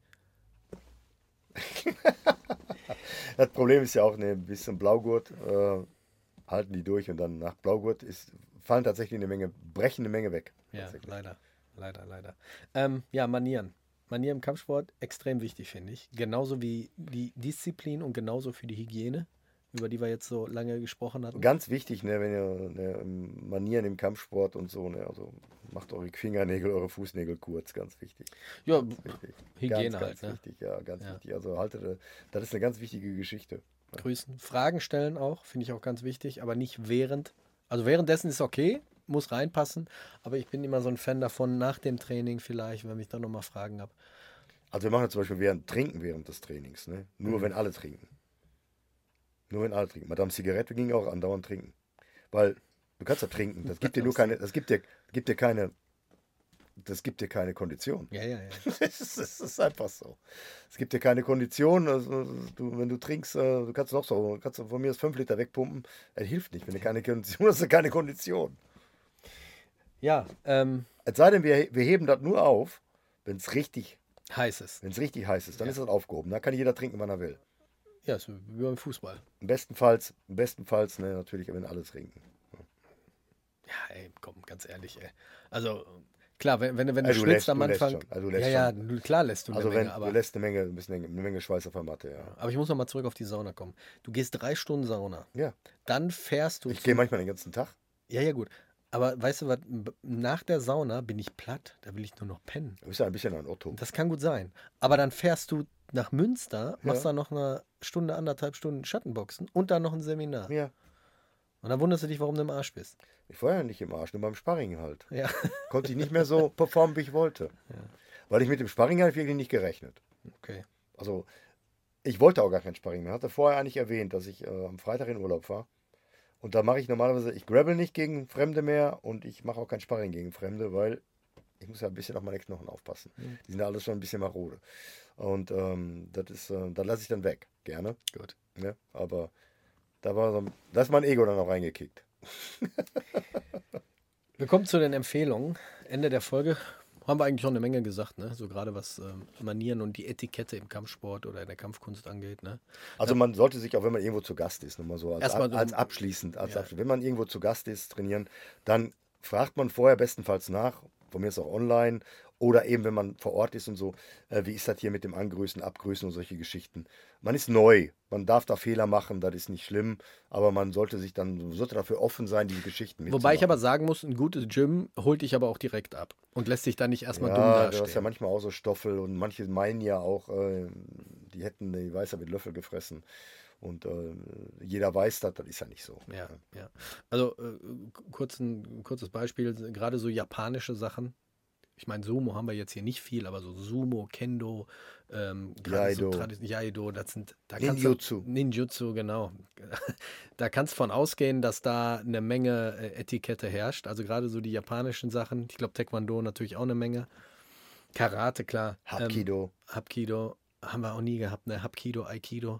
Das Problem ist ja auch, ne, ein bisschen Blaugurt äh, halten die durch und dann nach Blaugurt ist, fallen tatsächlich eine Menge, brechen eine Menge weg. Ja, Tatsächlich. leider. Leider, leider. Ähm, ja, Manieren. Manieren im Kampfsport, extrem wichtig, finde ich. Genauso wie die Disziplin und genauso für die Hygiene, über die wir jetzt so lange gesprochen hatten. Ganz wichtig, ne, wenn ihr ne, Manieren im Kampfsport und so, ne, also macht eure Fingernägel, eure Fußnägel kurz, ganz wichtig. Ja, Wichtig. Hygiene ganz, halt, ganz ne? wichtig, ja, ganz Ja. wichtig. Also haltet, das ist eine ganz wichtige Geschichte. grüßen. Fragen stellen auch, finde ich auch ganz wichtig, aber nicht während. Also währenddessen ist okay, muss reinpassen, aber ich bin immer so ein Fan davon, nach dem Training vielleicht, wenn ich dann nochmal Fragen habe. Also wir machen das zum Beispiel während Trinken während des Trainings, ne? Nur Mhm. wenn alle trinken. Nur wenn alle trinken. Madame Zigarette ging auch andauernd trinken. Weil du kannst ja trinken, das gibt dir nur keine, das gibt dir, gibt dir keine, das gibt dir keine Kondition. Ja, ja, ja. Das ist, das ist einfach so. Es gibt dir keine Kondition. Also du, wenn du trinkst, äh, du kannst noch so, kannst du von mir aus fünf Liter wegpumpen. Das hilft nicht. Wenn du keine Kondition hast, hast du keine Kondition. Ja, ähm, Es sei denn, wir, wir heben das nur auf, wenn es richtig, heiß ist. wenn es richtig heiß ist. Dann Ja. ist das aufgehoben. Da kann jeder trinken, wann er will. Ja, so wie beim Fußball. Im bestenfalls, im bestenfalls, ne, natürlich, wenn alle trinken. Ja, ey, komm, ganz ehrlich, ey. Also, klar, wenn, wenn, wenn du Also du schwitzt lässt- am du lässt Anfang. schon. Also du lässt ja, ja, schon. du, klar lässt du Also eine wenn Menge, aber, du lässt eine Menge, ein bisschen, eine Menge Schweiß auf der Matte, ja. aber ich muss noch mal zurück auf die Sauna kommen. Du gehst drei Stunden Sauna. Ja. Dann fährst du. Ich zum- gehe manchmal den ganzen Tag. Ja, ja, gut. Aber weißt du was, b- nach der Sauna bin ich platt, da will ich nur noch pennen. Du bist ja ein bisschen ein Otto. Das kann gut sein. Aber dann fährst du nach Münster, machst Ja. da noch eine Stunde, anderthalb Stunden Schattenboxen und dann noch ein Seminar. Ja. Und dann wunderst du dich, warum du im Arsch bist. Ich war ja nicht im Arsch, nur beim Sparring halt. Ja. Konnte ich nicht mehr so performen, wie ich wollte. Ja. Weil ich mit dem Sparring halt wirklich nicht gerechnet. Okay. Also, ich wollte auch gar kein Sparring mehr. Hatte vorher eigentlich erwähnt, dass ich äh, am Freitag in Urlaub war. Und da mache ich normalerweise, ich grabbel nicht gegen Fremde mehr und ich mache auch kein Sparring gegen Fremde, weil ich muss ja ein bisschen auf meine Knochen aufpassen. Mhm. Die sind ja alles schon ein bisschen marode. Und ähm, das ist, äh, da lasse ich dann weg. Gerne. Gut. Ja, aber da war so, da ist mein Ego dann auch reingekickt. Wir kommen zu den Empfehlungen. Ende der Folge. Haben wir eigentlich schon eine Menge gesagt, ne? So gerade was ähm, Manieren und die Etikette im Kampfsport oder in der Kampfkunst angeht, ne? Also man sollte sich auch, wenn man irgendwo zu Gast ist, nochmal so als, Erstmal ab, so- als abschließend, als Ja. abschließend, wenn man irgendwo zu Gast ist, trainieren, dann fragt man vorher bestenfalls nach, von mir ist auch online oder eben, wenn man vor Ort ist und so, äh, wie ist das hier mit dem Angrüßen, Abgrüßen und solche Geschichten. Man ist neu, man darf da Fehler machen, das ist nicht schlimm, aber man sollte sich dann, sollte dafür offen sein, diese Geschichten mitzumachen. Wobei ich aber sagen muss, ein gutes Gym holt dich aber auch direkt ab und lässt dich dann nicht erstmal dumm Ja, du hast ja dastehen. manchmal auch so Stoffel und manche meinen ja auch, äh, die hätten die Weißer mit Löffel gefressen. Und äh, jeder weiß das, das ist ja nicht so. Ja, ja. Also äh, kurz ein kurzes Beispiel, gerade so japanische Sachen. Ich meine, Sumo haben wir jetzt hier nicht viel, aber so Sumo, Kendo, ähm, gerade so Jaido. Tradi- Jaido, das sind da kannst Ninjutsu. Du, Ninjutsu, genau. Da kannst du von ausgehen, dass da eine Menge äh, Etikette herrscht. Also gerade so die japanischen Sachen. Ich glaube, Taekwondo natürlich auch eine Menge. Karate, klar. Ähm, Hapkido. Hapkido haben wir auch nie gehabt, ne? Hapkido, Aikido.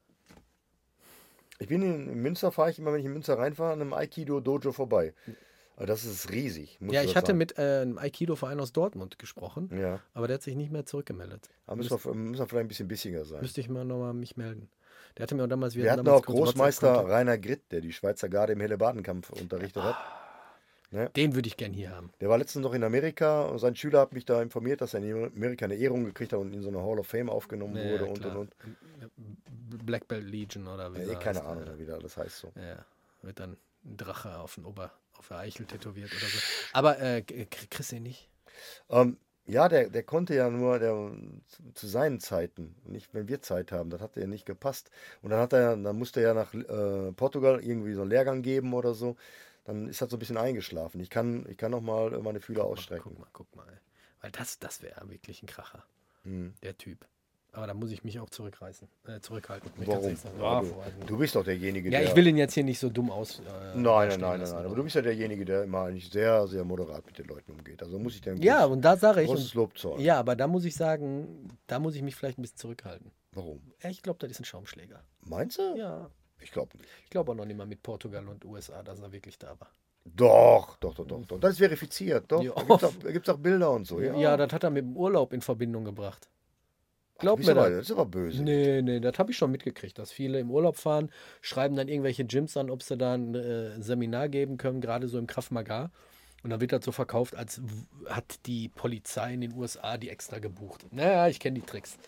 Ich bin in, in Münster, fahre ich immer, wenn ich in Münster reinfahre, an einem Aikido-Dojo vorbei. Aber das ist riesig. muss Ja, das ich hatte sagen. mit äh, einem Aikido-Verein aus Dortmund gesprochen, Ja, aber der hat sich nicht mehr zurückgemeldet. da müssen wir, müssen wir vielleicht ein bisschen bissiger sein. Müsste ich mal nochmal mich melden. Der hatte mir auch damals, Wir hatten damals auch kurz Großmeister WhatsApp-Kontakt. Rainer Gritt, der die Schweizer Garde im Hellebardenkampf unterrichtet hat. Den würde ich gern hier haben. Der war letztens noch in Amerika und sein Schüler hat mich da informiert, dass er in Amerika eine Ehrung gekriegt hat und in so eine Hall of Fame aufgenommen Ja, wurde ja, und klar. und und. Black Belt Legion oder wie Ja, sie eh, keine heißt, Ahnung, ja. wie das alles heißt so. Ja, wird dann ein Drache auf den Ober, auf der Eichel tätowiert oder so. Aber äh, kriegst du ihn nicht? Ähm, ja, der, der konnte ja nur der, zu, zu seinen Zeiten, nicht wenn wir Zeit haben, das hat ja nicht gepasst. Und dann hat er, dann musste er ja nach äh, Portugal irgendwie so einen Lehrgang geben oder so. Dann ist das so ein bisschen eingeschlafen. Ich kann, ich kann noch mal äh, meine Fühler ausstrecken. Guck mal, guck mal. Weil das, das wäre wirklich ein Kracher, Hm. der Typ. Aber da muss ich mich auch zurückreißen, äh, zurückhalten. Mir Warum? kannst du nicht sagen, Ja, ja, du, vorhalten. du bist doch derjenige, Ja, der. ich will ihn jetzt hier nicht so dumm aus. Äh, Nein, nein, dastehen nein, nein, lassen nein. oder Aber so. du bist ja derjenige, der immer eigentlich sehr, sehr moderat mit den Leuten umgeht. Also muss ich dir ein Ja, großes, und da sage ich. großes Und, Lob zollen. ja, aber da muss ich sagen, da muss ich mich vielleicht ein bisschen zurückhalten. Warum? Ja, ich glaube, das ist ein Schaumschläger. Meinst du? Ja. Ich glaube nicht. Ich glaube auch noch nicht mal mit Portugal und U S A, dass er wirklich da war. Doch, doch, doch, doch, doch. Das ist verifiziert. Doch. Ja. Da gibt es auch, da gibt's auch Bilder und so. Ja, Ja, das hat er mit dem Urlaub in Verbindung gebracht. Ach, Glaub du bist mir aber, das. das ist aber böse. Nee, nee, das habe ich schon mitgekriegt, dass viele im Urlaub fahren, schreiben dann irgendwelche Gyms an, ob sie da ein äh, Seminar geben können, gerade so im Krav Maga. Und dann wird das so verkauft, als w- hat die Polizei in den U S A die extra gebucht. Naja, ich kenne die Tricks.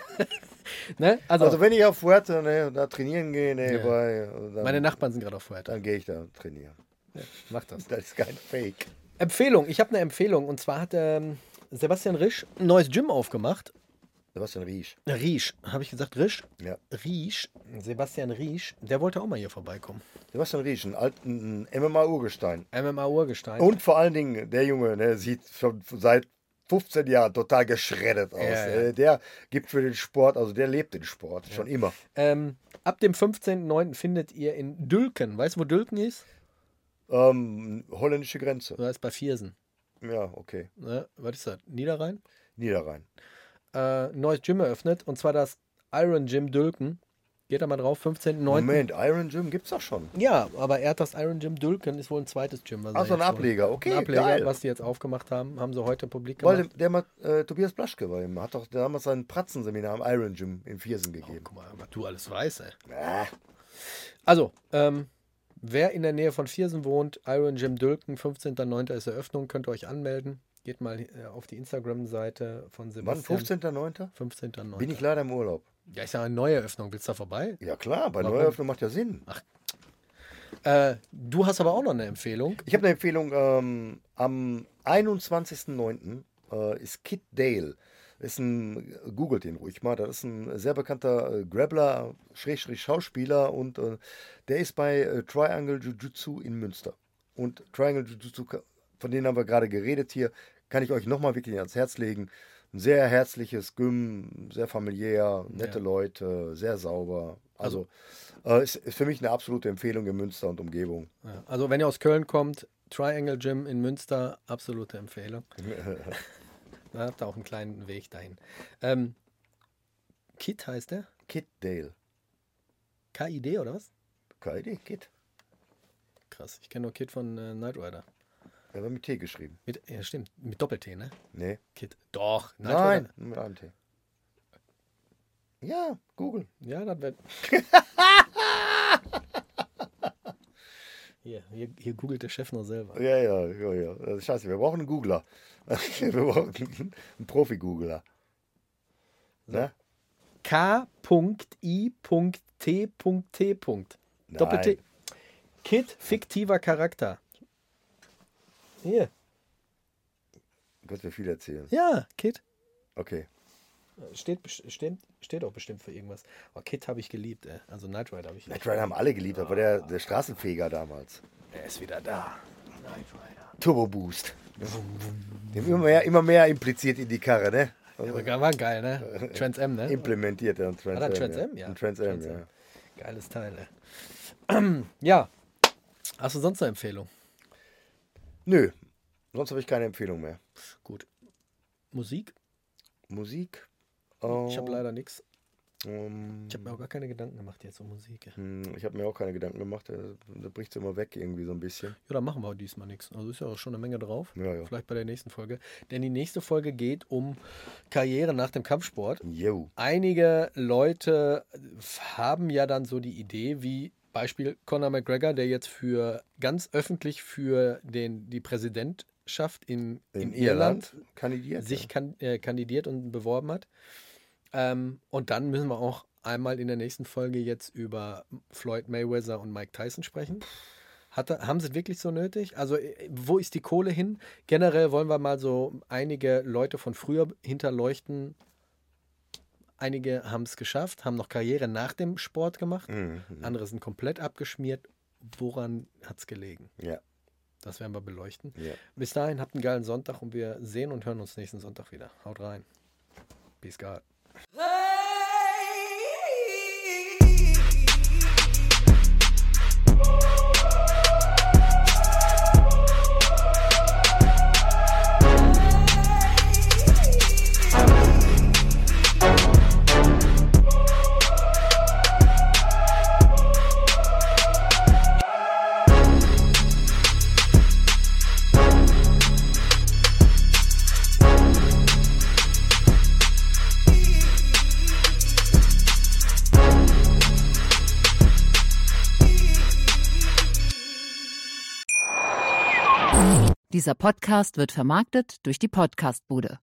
ne? Also, Also wenn ich auf Fuerte ne, da trainieren gehe, ne, Ja. bei, dann, meine Nachbarn sind gerade auf Fuerte. dann gehe ich da trainieren. Mach das. Das ist kein Fake. Empfehlung, ich habe eine Empfehlung. Und zwar hat ähm, Sebastian Risch ein neues Gym aufgemacht. Sebastian Riesch. Riesch, habe ich gesagt Risch? Ja. Riesch, Sebastian Riesch, der wollte auch mal hier vorbeikommen. Sebastian Riesch, ein alten M M A-Urgestein. M M A-Urgestein. Und vor allen Dingen, der Junge, ne, sieht schon seit fünfzehn Jahren total geschreddet aus. Ja, ja. Äh, Der gibt für den Sport, also der lebt den Sport, schon immer. Ähm, ab dem fünfzehnten neunten findet ihr in Dülken, weißt du, wo Dülken ist? Ähm, holländische Grenze. Das ist bei Viersen. Ja, okay. Ne? Was ist das? Niederrhein? Niederrhein. Äh, neues Gym eröffnet und zwar das Iron Gym Dülken. Geht da mal drauf, fünfzehnten neunten Moment, Iron Gym gibt's doch schon. Ja, aber er hat das Iron Gym Dülken, ist wohl ein zweites Gym. Was Ach, er so ein jetzt Ableger, okay, ein Ableger, geil. was die jetzt aufgemacht haben, haben sie heute publik Weil gemacht. der, der mal, äh, Tobias Blaschke war ihm, hat doch damals sein Pratzenseminar am Iron Gym in Viersen gegeben. Guck mal, was du alles weißt, ey. Ah, Also, ähm, wer in der Nähe von Viersen wohnt, Iron Gym Dülken, fünfzehnten neunten ist Eröffnung, könnt ihr euch anmelden. Geht mal äh, auf die Instagram-Seite von wann? Sebastian. fünfzehnten neunten fünfzehnten neunten Bin ich leider im Urlaub. Ja, ist ja eine neue Eröffnung. Willst du da vorbei? Ja klar, bei Warum? Neueröffnung macht ja Sinn. Äh, du hast aber auch noch eine Empfehlung. Ich habe eine Empfehlung, ähm, am einundzwanzigsten neunten Äh, ist Kid Dale. ist ein, googelt den ruhig mal, das ist ein sehr bekannter äh, Grappler, Schrägstrich Schauspieler und äh, der ist bei äh, Triangle Jiu-Jitsu in Münster. Und Triangle Jiu-Jitsu, von denen haben wir gerade geredet hier, kann ich euch nochmal wirklich ans Herz legen. Ein sehr herzliches Gym, sehr familiär, nette Ja. Leute, sehr sauber. Also äh, ist, ist für mich eine absolute Empfehlung in Münster und Umgebung. Ja, also wenn ihr aus Köln kommt, Triangle Gym in Münster, absolute Empfehlung. Da habt ihr auch einen kleinen Weg dahin. Ähm, Kid heißt der? Kid Dale. K I D oder was? Keine Idee, Kid. Krass, ich kenne nur Kid von äh, Knight Rider. Er war mit T geschrieben. Mit, ja, stimmt, mit Doppel-T, ne? Nee. Kid. Doch, Knight Nein, Rider. nur mit einem T. Ja, Google. Ja, das wird. Hier, hier, hier googelt der Chef noch selber. Ja, ja, ja, ja. Das ist scheiße, wir brauchen einen Googler. Wir brauchen einen Profi-Googler. Ne? K I T T. Doppel-T. Kid, fiktiver Charakter. Hier. Gott, wir viel erzählen. Ja, Kid. Okay. Steht, best- steht, steht auch bestimmt für irgendwas. Oh, Kid habe ich geliebt, ey. Also Knight Rider habe ich Knight Rider haben alle geliebt, das war der, der Straßenfeger damals. Er ist wieder da. Knight Rider. Turbo Boost. Dem immer mehr, immer mehr impliziert in die Karre, ne? Aber war geil, ne? Trans M, ne? Implementiert er. Trans Hat er M, Trans ja. M? Ja. Ein Trans M, Trans M. ja. Geiles Teil, ey. Ja. Hast du sonst eine Empfehlung? Nö, sonst habe ich keine Empfehlung mehr. Gut. Musik? Musik? Ich habe leider nichts. Ähm, Ich habe mir auch gar keine Gedanken gemacht jetzt um Musik. Ja, hm, ich habe mir auch keine Gedanken gemacht. Da, da bricht es immer weg irgendwie so ein bisschen. dann machen wir diesmal nichts. Also ist ja auch schon eine Menge drauf. Ja, ja. Vielleicht bei der nächsten Folge. Denn die nächste Folge geht um Karriere nach dem Kampfsport. Jo. Einige Leute haben ja dann so die Idee, wie Beispiel Conor McGregor, der jetzt für ganz öffentlich für den, die Präsidentschaft in, in, In Irland, Irland kandidiert. sich ja. kan äh, kandidiert und beworben hat. Ähm, und dann müssen wir auch einmal in der nächsten Folge jetzt über Floyd Mayweather und Mike Tyson sprechen. Hat er, haben sie es wirklich so nötig? Also äh, wo ist die Kohle hin? Generell wollen wir mal so einige Leute von früher hinterleuchten. Einige haben es geschafft, haben noch Karriere nach dem Sport gemacht. Mhm. Andere sind komplett abgeschmiert. Woran hat es gelegen? Ja. Das werden wir beleuchten. Ja. Bis dahin, habt einen geilen Sonntag und wir sehen und hören uns nächsten Sonntag wieder. Haut rein. Peace God. Dieser Podcast wird vermarktet durch die Podcastbude.